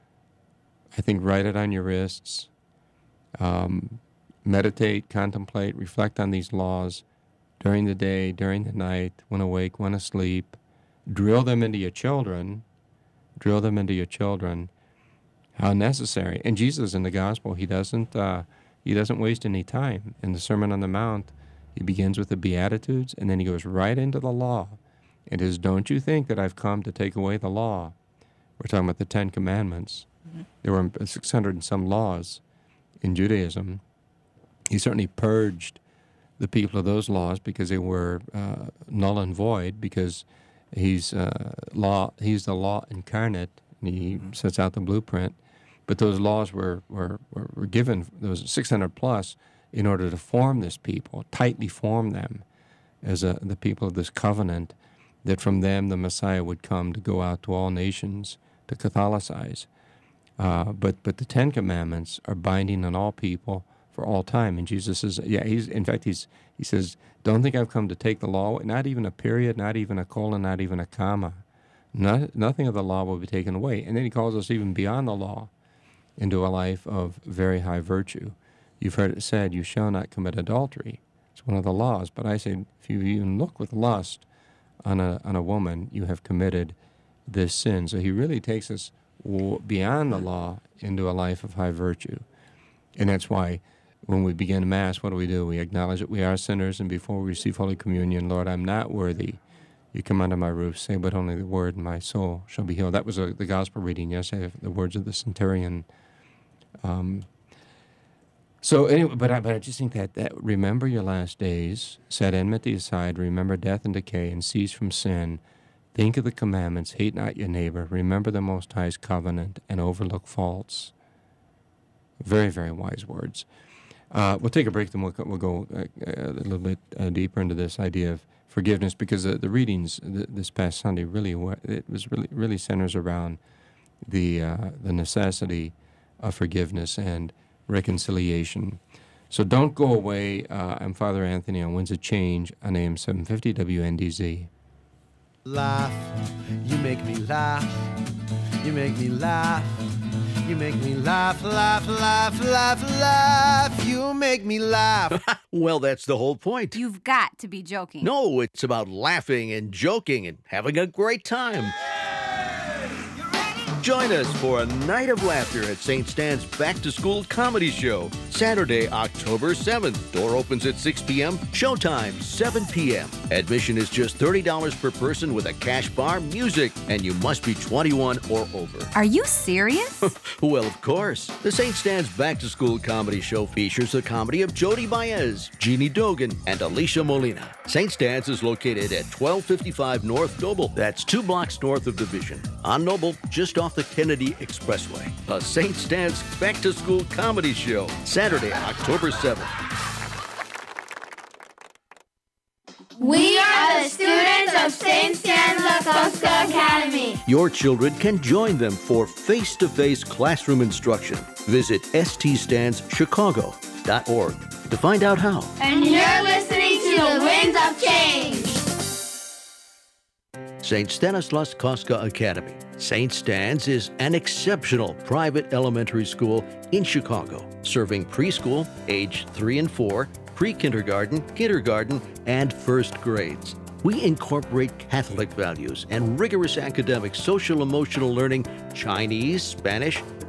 I think write it on your wrists. Um, meditate, contemplate, reflect on these laws during the day, during the night, when awake, when asleep. Drill them into your children. Drill them into your children. How necessary. And Jesus in the gospel, he doesn't uh, he doesn't waste any time. In the Sermon on the Mount, he begins with the Beatitudes, and then he goes right into the law. It is, don't you think that I've come to take away the law? We're talking about the Ten Commandments. Mm-hmm. There were six hundred and some laws in Judaism. He certainly purged the people of those laws because they were uh, null and void, because he's uh, law. He's the law incarnate, and he mm-hmm. sets out the blueprint. But those laws were, were, were, were given, those six hundred plus, in order to form this people, tightly form them as a, the people of this covenant, that from them the Messiah would come to go out to all nations, to Catholicize. Uh, but but the Ten Commandments are binding on all people for all time. And Jesus says, yeah, he's in fact, he's he says, don't think I've come to take the law, not even a period, not even a colon, not even a comma. Not, nothing of the law will be taken away. And then he calls us even beyond the law into a life of very high virtue. You've heard it said, you shall not commit adultery. It's one of the laws. But I say, if you even look with lust on a on a woman, you have committed this sin. So he really takes us beyond the law into a life of high virtue. And that's why when we begin Mass, what do we do? We acknowledge that we are sinners, and before we receive Holy Communion, Lord, I'm not worthy. You come under my roof, say but only the word, and my soul shall be healed. That was a, the gospel reading yesterday, the words of the centurion. Um, so anyway, but I, but I just think that, that remember your last days, set enmity aside, remember death and decay, and cease from sin. Think of the commandments, hate not your neighbor, remember the Most High's covenant, and overlook faults. Very, very wise words. Uh, we'll take a break, then we'll, we'll go uh, a little bit uh, deeper into this idea of forgiveness, because uh, the readings th- this past Sunday really it was really really centers around the uh, the necessity of forgiveness and reconciliation. So don't go away. Uh, I'm Father Anthony on Winds of Change on A M seven fifty W N D Z. Laugh, you make me laugh, you make me laugh, you make me laugh, laugh, laugh, laugh, laugh, you make me laugh. Well, that's the whole point. You've got to be joking. No, it's about laughing and joking and having a great time. Join us for a night of laughter at Saint Stan's Back to School Comedy Show, Saturday, October seventh. Door opens at six p.m., showtime seven p.m. Admission is just thirty dollars per person with a cash bar, music, and you must be twenty-one or over. Are you serious? Well, of course. The Saint Stan's Back to School Comedy Show features the comedy of Jody Baez, Jeannie Dogan, and Alicia Molina. Saint Stan's is located at twelve fifty-five North Noble. That's two blocks north of Division. On Noble, just off the Kennedy Expressway. A Saint Stan's Back to School Comedy Show, Saturday, October seventh. We are the students of Saint Stan's La Cosca Academy. Your children can join them for face-to-face classroom instruction. Visit s t stands chicago dot org to find out how. And you're listening to the Winds of Change. Saint Stanislaus Kostka Academy. Saint Stan's is an exceptional private elementary school in Chicago, serving preschool, age three and four, pre-kindergarten, kindergarten, and first grades. We incorporate Catholic values and rigorous academic social-emotional learning, Chinese, Spanish,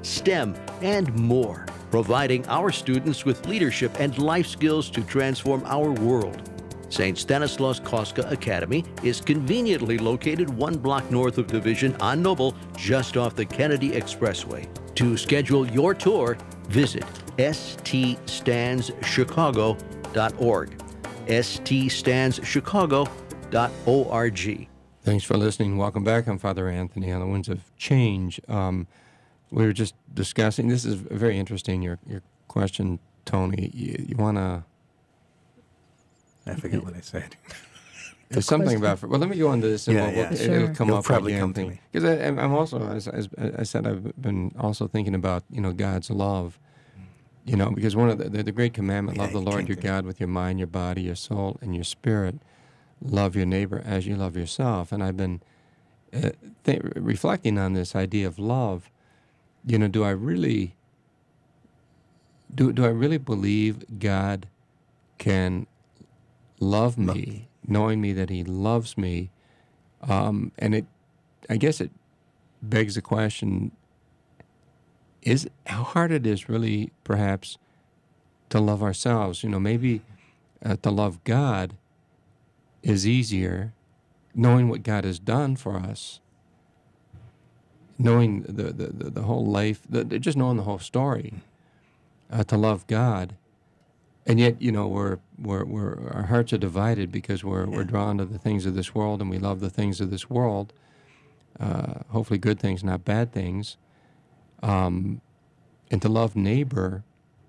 STEM, and more, providing our students with leadership and life skills to transform our world. Saint Stanislaus Kostka Academy is conveniently located one block north of Division on Noble, just off the Kennedy Expressway. To schedule your tour, visit s t stands chicago dot org. s t stands chicago dot org. Thanks for listening. Welcome back. I'm Father Anthony on the Winds of Change. Um, we were just discussing, this is very interesting, your your question, Tony. You, you want to... I forget what I said. There's something about, well, let me go on to this and Yeah, we'll, yeah. we'll, Sure. it'll come It'll up probably again. come to me. Because I'm also, as, as I said, I've been also thinking about, you know, God's love. You know, because one of the, the, the great commandment, Yeah, love the you Lord can't your do God with your mind, your body, your soul, and your spirit. Love your neighbor as you love yourself. And I've been uh, th- reflecting on this idea of love. You know, do I really, do, do I really believe God can love me, knowing me that he loves me? Um, and it, I guess it begs the question, is how hard it is really perhaps to love ourselves. You know, maybe uh, to love God is easier, knowing what God has done for us, knowing the, the, the, the whole life, the, the, just knowing the whole story, uh, to love God. And yet, you know, we're, we're, we're, our hearts are divided because we're, yeah. we're drawn to the things of this world, and we love the things of this world, uh, hopefully good things, not bad things. Um, and to love neighbor,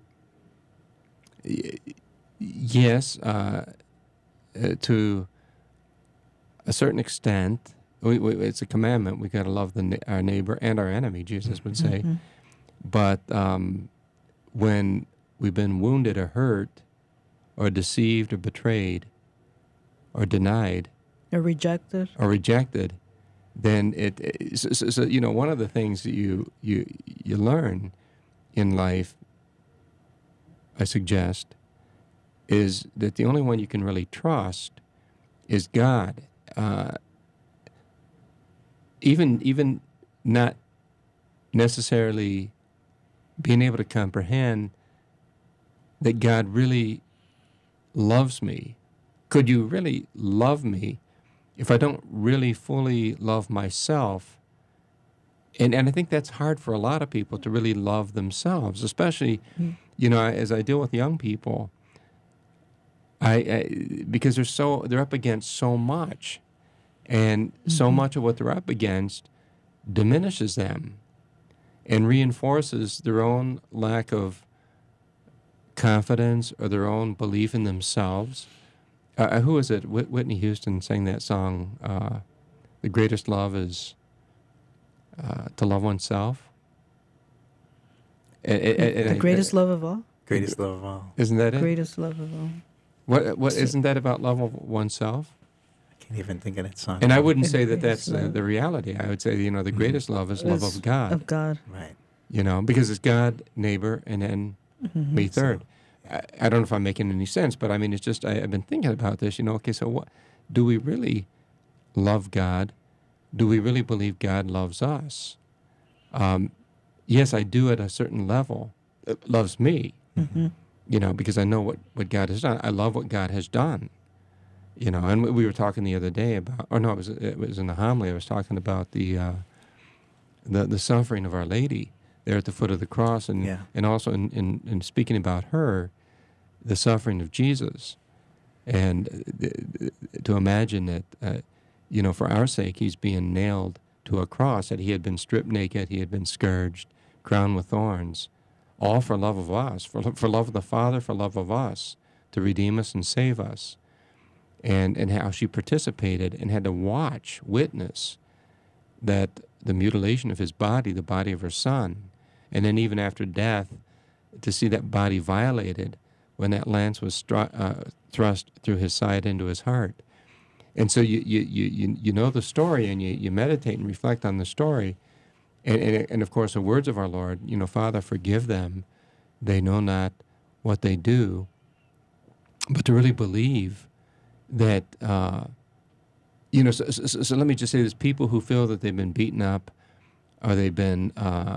yes, uh, uh, to a certain extent, we, we, it's a commandment. We got to love the, our neighbor and our enemy, Jesus would say. Mm-hmm. But um, when we've been wounded or hurt or deceived or betrayed or denied or rejected or rejected, then it, it so, so, so, you know, one of the things that you, you, you learn in life, I suggest, is that the only one you can really trust is God. Uh, even even not necessarily being able to comprehend that God really loves me. Could you really love me if I don't really fully love myself? And and I think that's hard for a lot of people to really love themselves, especially, mm. you know, as I deal with young people. I, I because they're so they're up against so much, and mm-hmm. so much of what they're up against diminishes them and reinforces their own lack of confidence or their own belief in themselves. Uh, who is it? Whit- Whitney Houston sang that song, uh, "The greatest love is uh, to love oneself." And, and, and the I, greatest I, love of all? Greatest love of all. Isn't that it? Greatest love of all. What what isn't that about love of oneself? I can't even think of that song. And I wouldn't say that that's uh, the reality. I would say, you know, the greatest love is love of God. Of God. Right. You know, because it's God, neighbor, and then mm-hmm. me third. So, I, I don't know if I'm making any sense, but I mean, it's just, I, I've been thinking about this, you know, okay, so what, do we really love God? Do we really believe God loves us? Um, yes, I do at a certain level. It loves me. Mm-hmm. You know, because I know what, what God has done. I love what God has done. You know, and we were talking the other day about, or no, it was it was in the homily. I was talking about the uh, the the suffering of Our Lady there at the foot of the cross, and yeah. and also in, in, in speaking about her, the suffering of Jesus, and uh, to imagine that, uh, you know, for our sake, he's being nailed to a cross, that he had been stripped naked, he had been scourged, crowned with thorns. All for love of us, for for love of the Father, for love of us, to redeem us and save us. And and how she participated and had to watch, witness that the mutilation of his body, the body of her son, and then even after death, to see that body violated when that lance was stru- uh, thrust through his side into his heart. And so you you you you know the story, and you, you meditate and reflect on the story. And, and, and, of course, the words of our Lord, you know, Father, forgive them. They know not what they do. But to really believe that, uh, you know, so, so, so let me just say this. People who feel that they've been beaten up, or they've been, uh,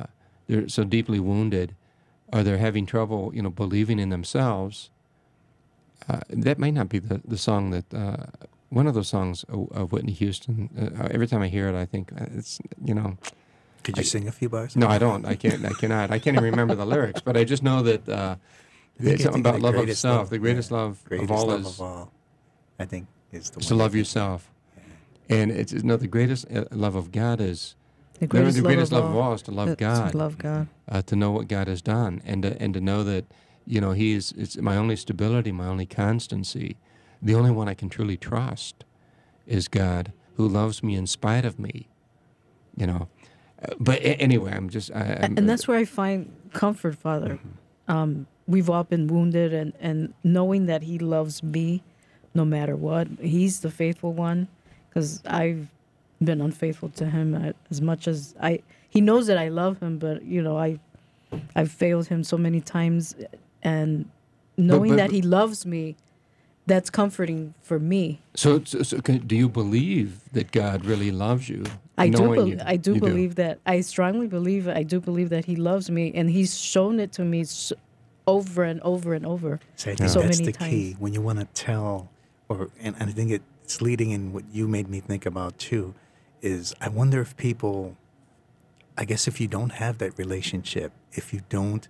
they're so deeply wounded, or they're having trouble, you know, believing in themselves. Uh, that may not be the, the song that, uh, one of those songs of, of Whitney Houston, uh, every time I hear it, I think uh, it's, you know. Could you I, sing a few bars? No, I don't. I can't, I cannot. I can't even remember the lyrics, but I just know that uh, it's something about love of self. Love, the greatest yeah, love greatest of all love is, of all, I think, is the is one. to love yourself. Yeah. And it's, no, the greatest uh, love of God is, the greatest, the greatest love, love of all is to love God. To love God. Uh, to know what God has done, and to, and to know that, you know, He is, it's my only stability, my only constancy. The only one I can truly trust is God, who loves me in spite of me, you know. Uh, but a- anyway, I'm just... I, I'm, and that's where I find comfort, Father. Mm-hmm. Um, we've all been wounded, and, and knowing that He loves me no matter what. He's the faithful one, because I've been unfaithful to Him as much as I... He knows that I love Him, but, you know, I, I've failed Him so many times, and knowing but, but, that He loves me... That's comforting for me. So, so, so can, do you believe that God really loves you? I do. Be- you, I do you believe do. that. I strongly believe. I do believe that He loves me, and He's shown it to me so, over and over and over. So I think so that's many the times. key when you want to tell, or and, and I think it's leading in what you made me think about too, is I wonder if people, I guess if you don't have that relationship, if you don't.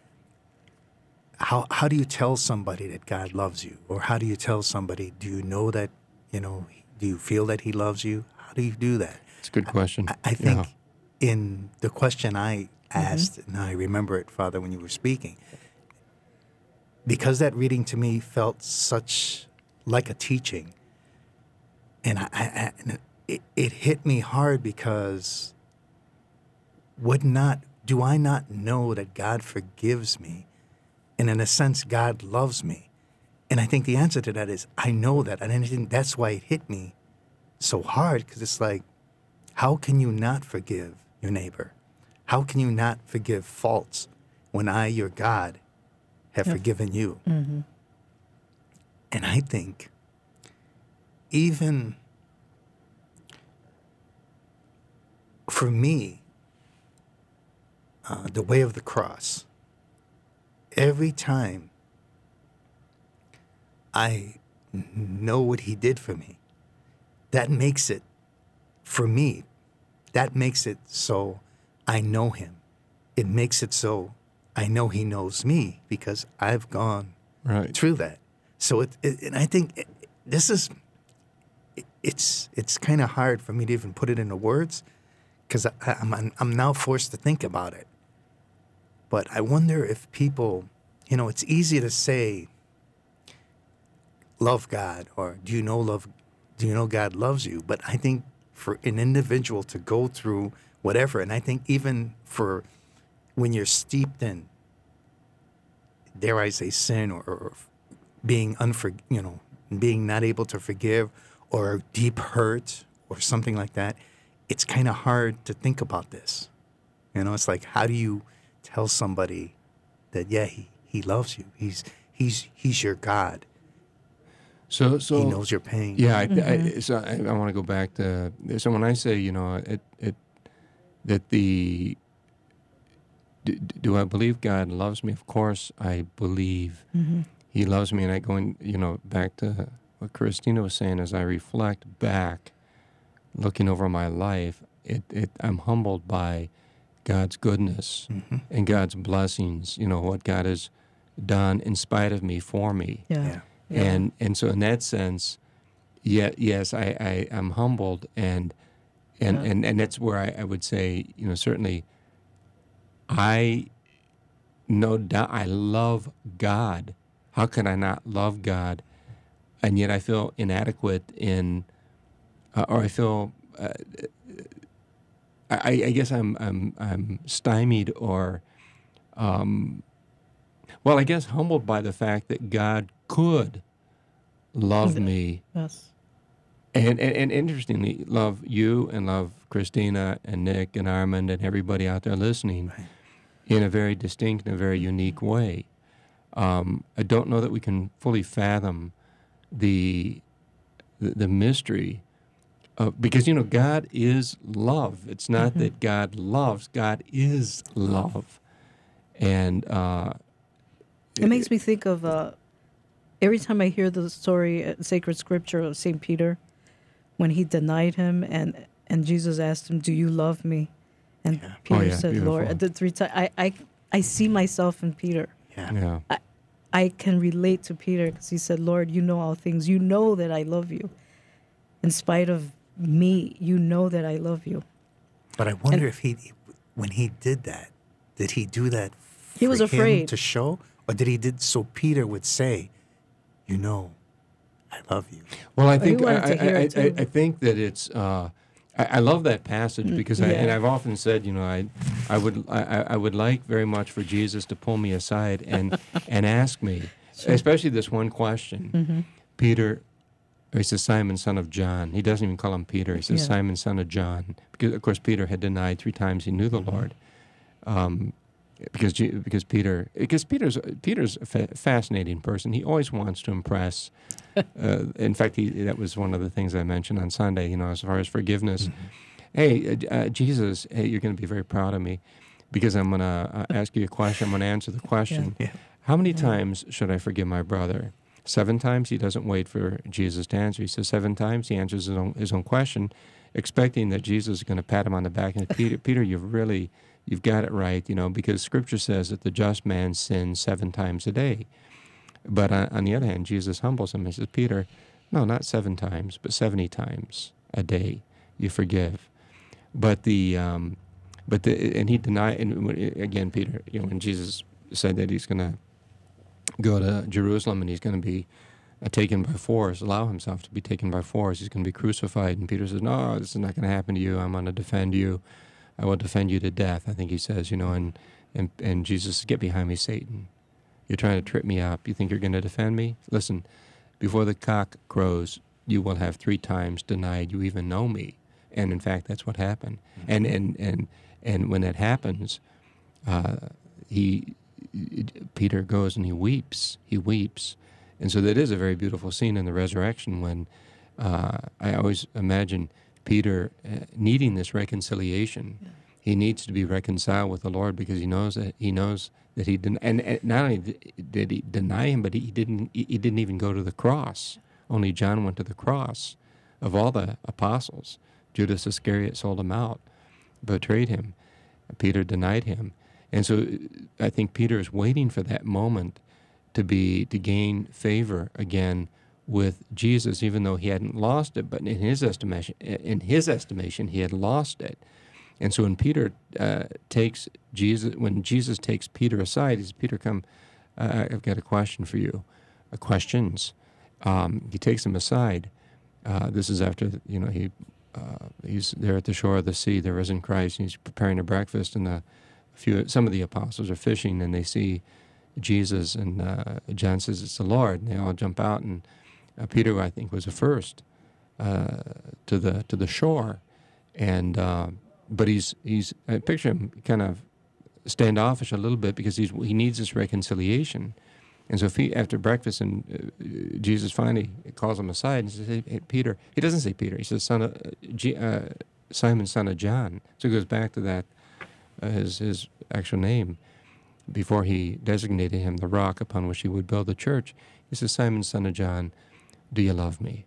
How how do you tell somebody that God loves you? Or how do you tell somebody, do you know that, you know, do you feel that He loves you? How do you do that? It's a good question. I, I think yeah. in the question I asked, mm-hmm. and I remember it, Father, when you were speaking, because that reading to me felt such like a teaching, and I, I, and it, it hit me hard because would not, do I not know that God forgives me? And in a sense, God loves me. And I think the answer to that is, I know that. And I think that's why it hit me so hard, because it's like, how can you not forgive your neighbor? How can you not forgive faults when I, your God, have yep. forgiven you? Mm-hmm. And I think even for me, uh, the way of the cross, every time I know what He did for me, that makes it, for me, that makes it so I know Him. It makes it so I know He knows me because I've gone right. through that. So it, it and I think it, this is, it, it's it's kind of hard for me to even put it into words, because I'm I'm now forced to think about it. But I wonder if people, you know, it's easy to say, love God, or do you know love, do you know God loves you? But I think for an individual to go through whatever, and I think even for when you're steeped in, dare I say, sin, or, or being unfor, you know, being not able to forgive, or deep hurt, or something like that, it's kind of hard to think about this. You know, it's like, how do you tell somebody that, yeah, he, he loves you. He's he's he's your God. So so He knows your pain. Yeah, I, Mm-hmm. I, so I, I want to go back to, so when I say, you know, it it that the do, do I believe God loves me? Of course, I believe Mm-hmm. He loves me, and I go in, you know, back to what Christina was saying. As I reflect back, looking over my life, it, it I'm humbled by God's goodness Mm-hmm. and God's blessings, you know, what God has done in spite of me, for me. Yeah. Yeah. Yeah. And and so in that sense, yeah, yes, I, I am humbled, and and, Yeah. and, and that's where I, I would say, you know, certainly I no doubt I love God. How can I not love God? And yet I feel inadequate in, uh, or I feel uh, I, I guess I'm I'm I'm stymied, or um, well, I guess humbled by the fact that God could love me, Yes. and, and and interestingly, love you and love Christina and Nick and Armand and everybody out there listening Right. in a very distinct and a very unique way. Um, I don't know that we can fully fathom the the, the mystery uh, because, you know, God is love. It's not Mm-hmm. that God loves. God is love. And uh, It makes me think of uh, every time I hear the story, uh, sacred scripture of Saint Peter, when he denied him and and Jesus asked him, "Do you love me?" And Yeah. Peter Oh, yeah, said, beautiful. "Lord." The three times, I, I I see myself in Peter. Yeah. yeah. I I can relate to Peter because he said, "Lord, you know all things. You know that I love you. In spite of me, you know that I love you." But I wonder if he, when he did that, did he do that He for was him afraid. to show? Or did he did so Peter would say, you know, I love you. Well, I he think I, wanted to hear I, it, I, too. I think that it's. Uh, I, I love that passage because, I, and yeah. I've often said, you know, I, I would, I, I would like very much for Jesus to pull me aside and and ask me, especially this one question, Mm-hmm. Peter. He says, Simon, son of John. He doesn't even call him Peter. He says, Yeah. Simon, son of John. Because, of course, Peter had denied three times he knew the Lord. Um, because Je- because Peter because Peter's Peter's a fa- fascinating person. He always wants to impress. Uh, in fact, he that was one of the things I mentioned on Sunday. You know, as far as forgiveness. Hey, uh, uh, Jesus, hey, you're going to be very proud of me because I'm going to uh, ask you a question. I'm going to answer the question. Yeah. How many times should I forgive my brother? Seven times? He doesn't wait for Jesus to answer. He says seven times. He answers his own, his own question, expecting that Jesus is going to pat him on the back and say, Peter, Peter, you've really, you've got it right, you know, because Scripture says that the just man sins seven times a day. But on, on the other hand, Jesus humbles him and says, Peter, no, not seven times, but seventy times a day you forgive. But the, um, but the, and he denied, and when- again, Peter, you know, when Jesus said that he's going to go to Jerusalem and he's going to be uh, taken by force, allow himself to be taken by force, he's going to be crucified. And Peter says, no, this is not going to happen to you. I'm going to defend you. I will defend you to death, I think he says, you know, and, and, and Jesus says, get behind me, Satan. You're trying to trip me up. You think you're going to defend me? Listen, before the cock crows, you will have three times denied you even know me. And in fact, that's what happened. Mm-hmm. And, and, and, and when that happens, uh, he, Peter goes and he weeps. He weeps. And so that is a very beautiful scene in the resurrection when uh, I always imagine Peter uh, needing this reconciliation. Yeah. He needs to be reconciled with the Lord because he knows that he knows that he didn't. And, and not only did he deny him, but he didn't. He didn't even go to the cross. Only John went to the cross. Of all the apostles, Judas Iscariot sold him out, betrayed him. Peter denied him. And so I think Peter is waiting for that moment to be to gain favor again with Jesus, even though he hadn't lost it. But in his estimation, in his estimation, he had lost it. And so when Peter uh, takes Jesus, when Jesus takes Peter aside, he says, "Peter, come. Uh, I've got a question for you." Uh, questions. Um, he takes him aside. Uh, this is after you know he uh, he's there at the shore of the sea. The risen Christ. And he's preparing a breakfast, and the few some of the apostles are fishing, and they see Jesus, and uh, John says it's the Lord, and they all jump out, and uh, Peter, I think, was the first uh, to the to the shore, and uh, but he's he's I picture him kind of standoffish a little bit because he's he needs this reconciliation, and so if he, after breakfast, and uh, Jesus finally calls him aside and says, "Hey, hey Peter," he doesn't say Peter, he says son of uh, G, uh, Simon, son of John. So it goes back to that uh, his his actual name. Before he designated him the rock upon which he would build the church, he says, Simon, son of John, do you love me?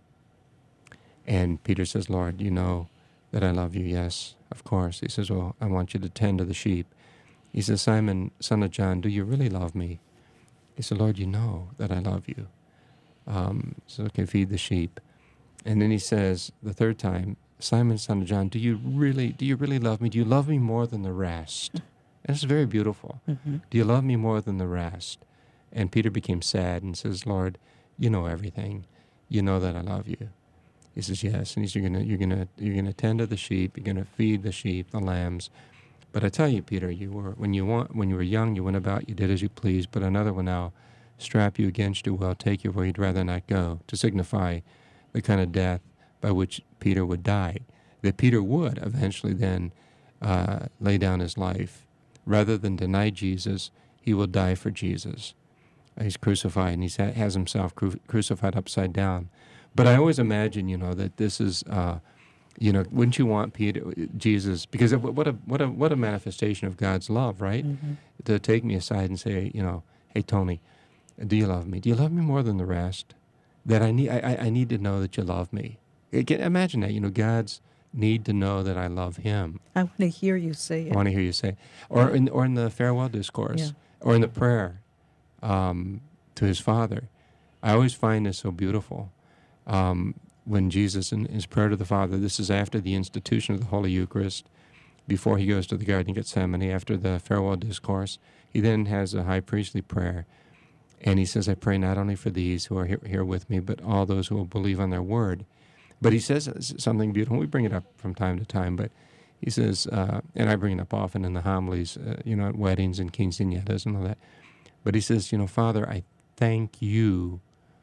And Peter says, Lord, you know that I love you. Yes, of course. He says, well, I want you to tend to the sheep. He says, Simon, son of John, do you really love me? He said, Lord, you know that I love you. Um, so, okay, feed the sheep. And then he says, the third time, Simon, son of John, do you really, do you really love me? Do you love me more than the rest? And it's very beautiful. Mm-hmm. Do you love me more than the rest? And Peter became sad and says, Lord, you know everything. You know that I love you. He says, yes. And he says, you're gonna, you're gonna, you're gonna tend to the sheep. You're gonna feed the sheep, the lambs. But I tell you, Peter, you were when you want, when you were young, you went about, you did as you pleased. But another will now strap you against you, will take you where you'd rather not go, to signify the kind of death by which Peter would die. That Peter would eventually then uh, lay down his life. Rather than deny Jesus, he will die for Jesus. He's crucified, and he has himself cru- crucified upside down. But I always imagine, you know, that this is uh, You know, wouldn't you want Peter, Jesus, because what a what a what a manifestation of God's love, right? Mm-hmm. To take me aside and say, you know, hey Tony, do you love me? Do you love me more than the rest? That I need I, I need to know that you love me. Imagine that, you know, God's need to know that I love Him. I want to hear you say it. I want to hear you say it. Or in or in the farewell discourse, yeah. Or in the prayer um, to His Father. I always find this so beautiful. Um, when Jesus, in his prayer to the Father, this is after the institution of the Holy Eucharist, before he goes to the Garden of Gethsemane, after the farewell discourse, he then has a high priestly prayer, and he says, I pray not only for these who are here, here with me, but all those who will believe on their word. But he says something beautiful. We bring it up from time to time, but he says, uh, and I bring it up often in the homilies, uh, you know, at weddings and quinceañeras and all that, but he says, you know, Father, I thank you.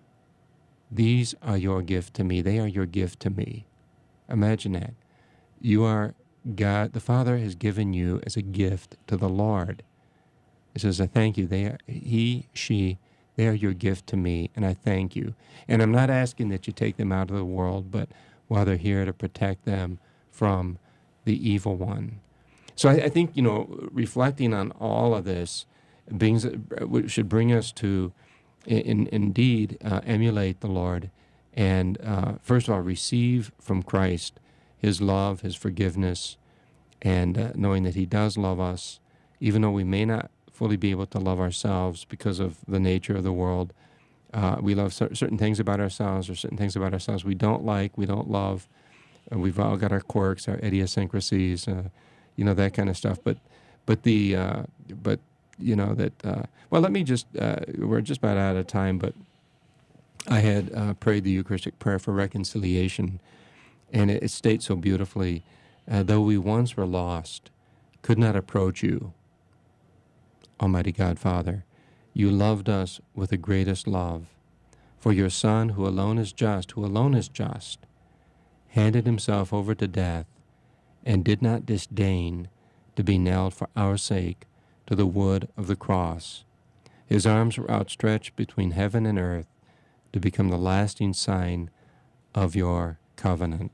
These are your gift to me. They are your gift to me. Imagine that. You are God. The Father has given you as a gift to the Lord. He says, I thank you. They are, he, she, they are your gift to me, and I thank you. And I'm not asking that you take them out of the world, but while they're here to protect them from the evil one. So I, I think, you know, reflecting on all of this brings, should bring us to In, indeed, uh, emulate the Lord and, uh, first of all, receive from Christ His love, His forgiveness, and uh, knowing that He does love us, even though we may not fully be able to love ourselves because of the nature of the world. Uh, we love cer- certain things about ourselves or certain things about ourselves we don't like, we don't love. Uh, we've all got our quirks, our idiosyncrasies, uh, you know, that kind of stuff. But, but the, uh, but you know, that, uh, well, let me just, uh, we're just about out of time, but I had uh, prayed the Eucharistic prayer for reconciliation, and it, it states so beautifully, uh, though we once were lost, could not approach you, Almighty God, Father, you loved us with the greatest love. For your Son, who alone is just, who alone is just, handed himself over to death and did not disdain to be nailed for our sake to the wood of the cross. His arms were outstretched between heaven and earth to become the lasting sign of your covenant.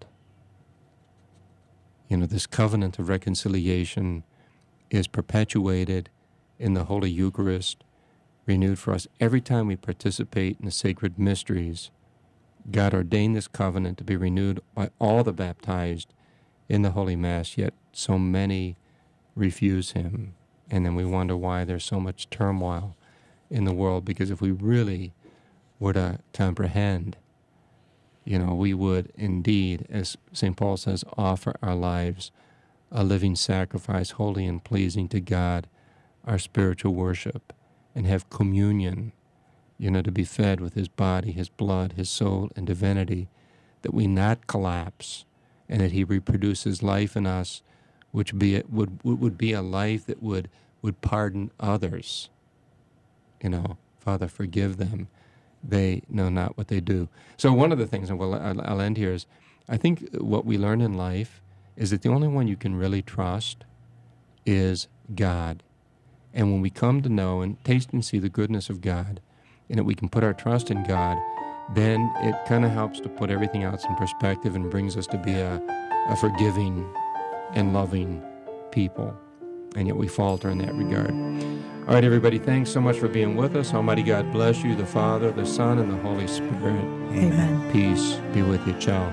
You know, this covenant of reconciliation is perpetuated in the Holy Eucharist, renewed for us every time we participate in the sacred mysteries. God ordained this covenant to be renewed by all the baptized in the Holy Mass, yet so many refuse Him. And then we wonder why there's so much turmoil in the world, because if we really were to comprehend, you know, we would indeed, as Saint Paul says, offer our lives a living sacrifice, holy and pleasing to God, our spiritual worship, and have communion, you know, to be fed with His body, His blood, His soul, and divinity, that we not collapse, and that He reproduces life in us, which be would would be a life that would would pardon others. You know, Father, forgive them; they know not what they do. So one of the things, and well, I'll, I'll end here, is I think what we learn in life is that the only one you can really trust is God. And when we come to know and taste and see the goodness of God, and that we can put our trust in God, then it kind of helps to put everything else in perspective and brings us to be a, a forgiving and loving people. And yet we falter in that regard. All right, everybody, thanks so much for being with us. Almighty God bless you, the Father, the Son, and the Holy Spirit. Amen. Peace be with you. Ciao.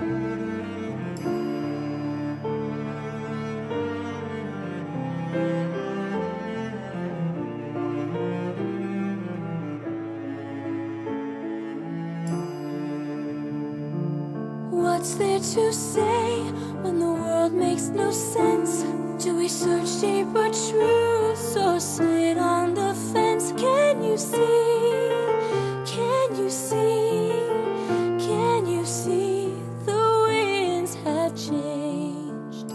What's there to say when the world makes no sense? Do we search deeper truths or sit on the fence? Can you see? Can you see? Can you see the winds have changed?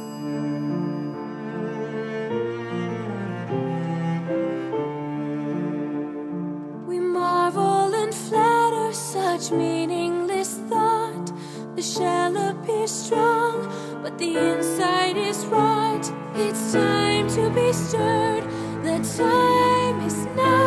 We marvel and flatter such meaningless thought. The shell appears strong, but the inside is rot. It's time to be stirred. The time is now.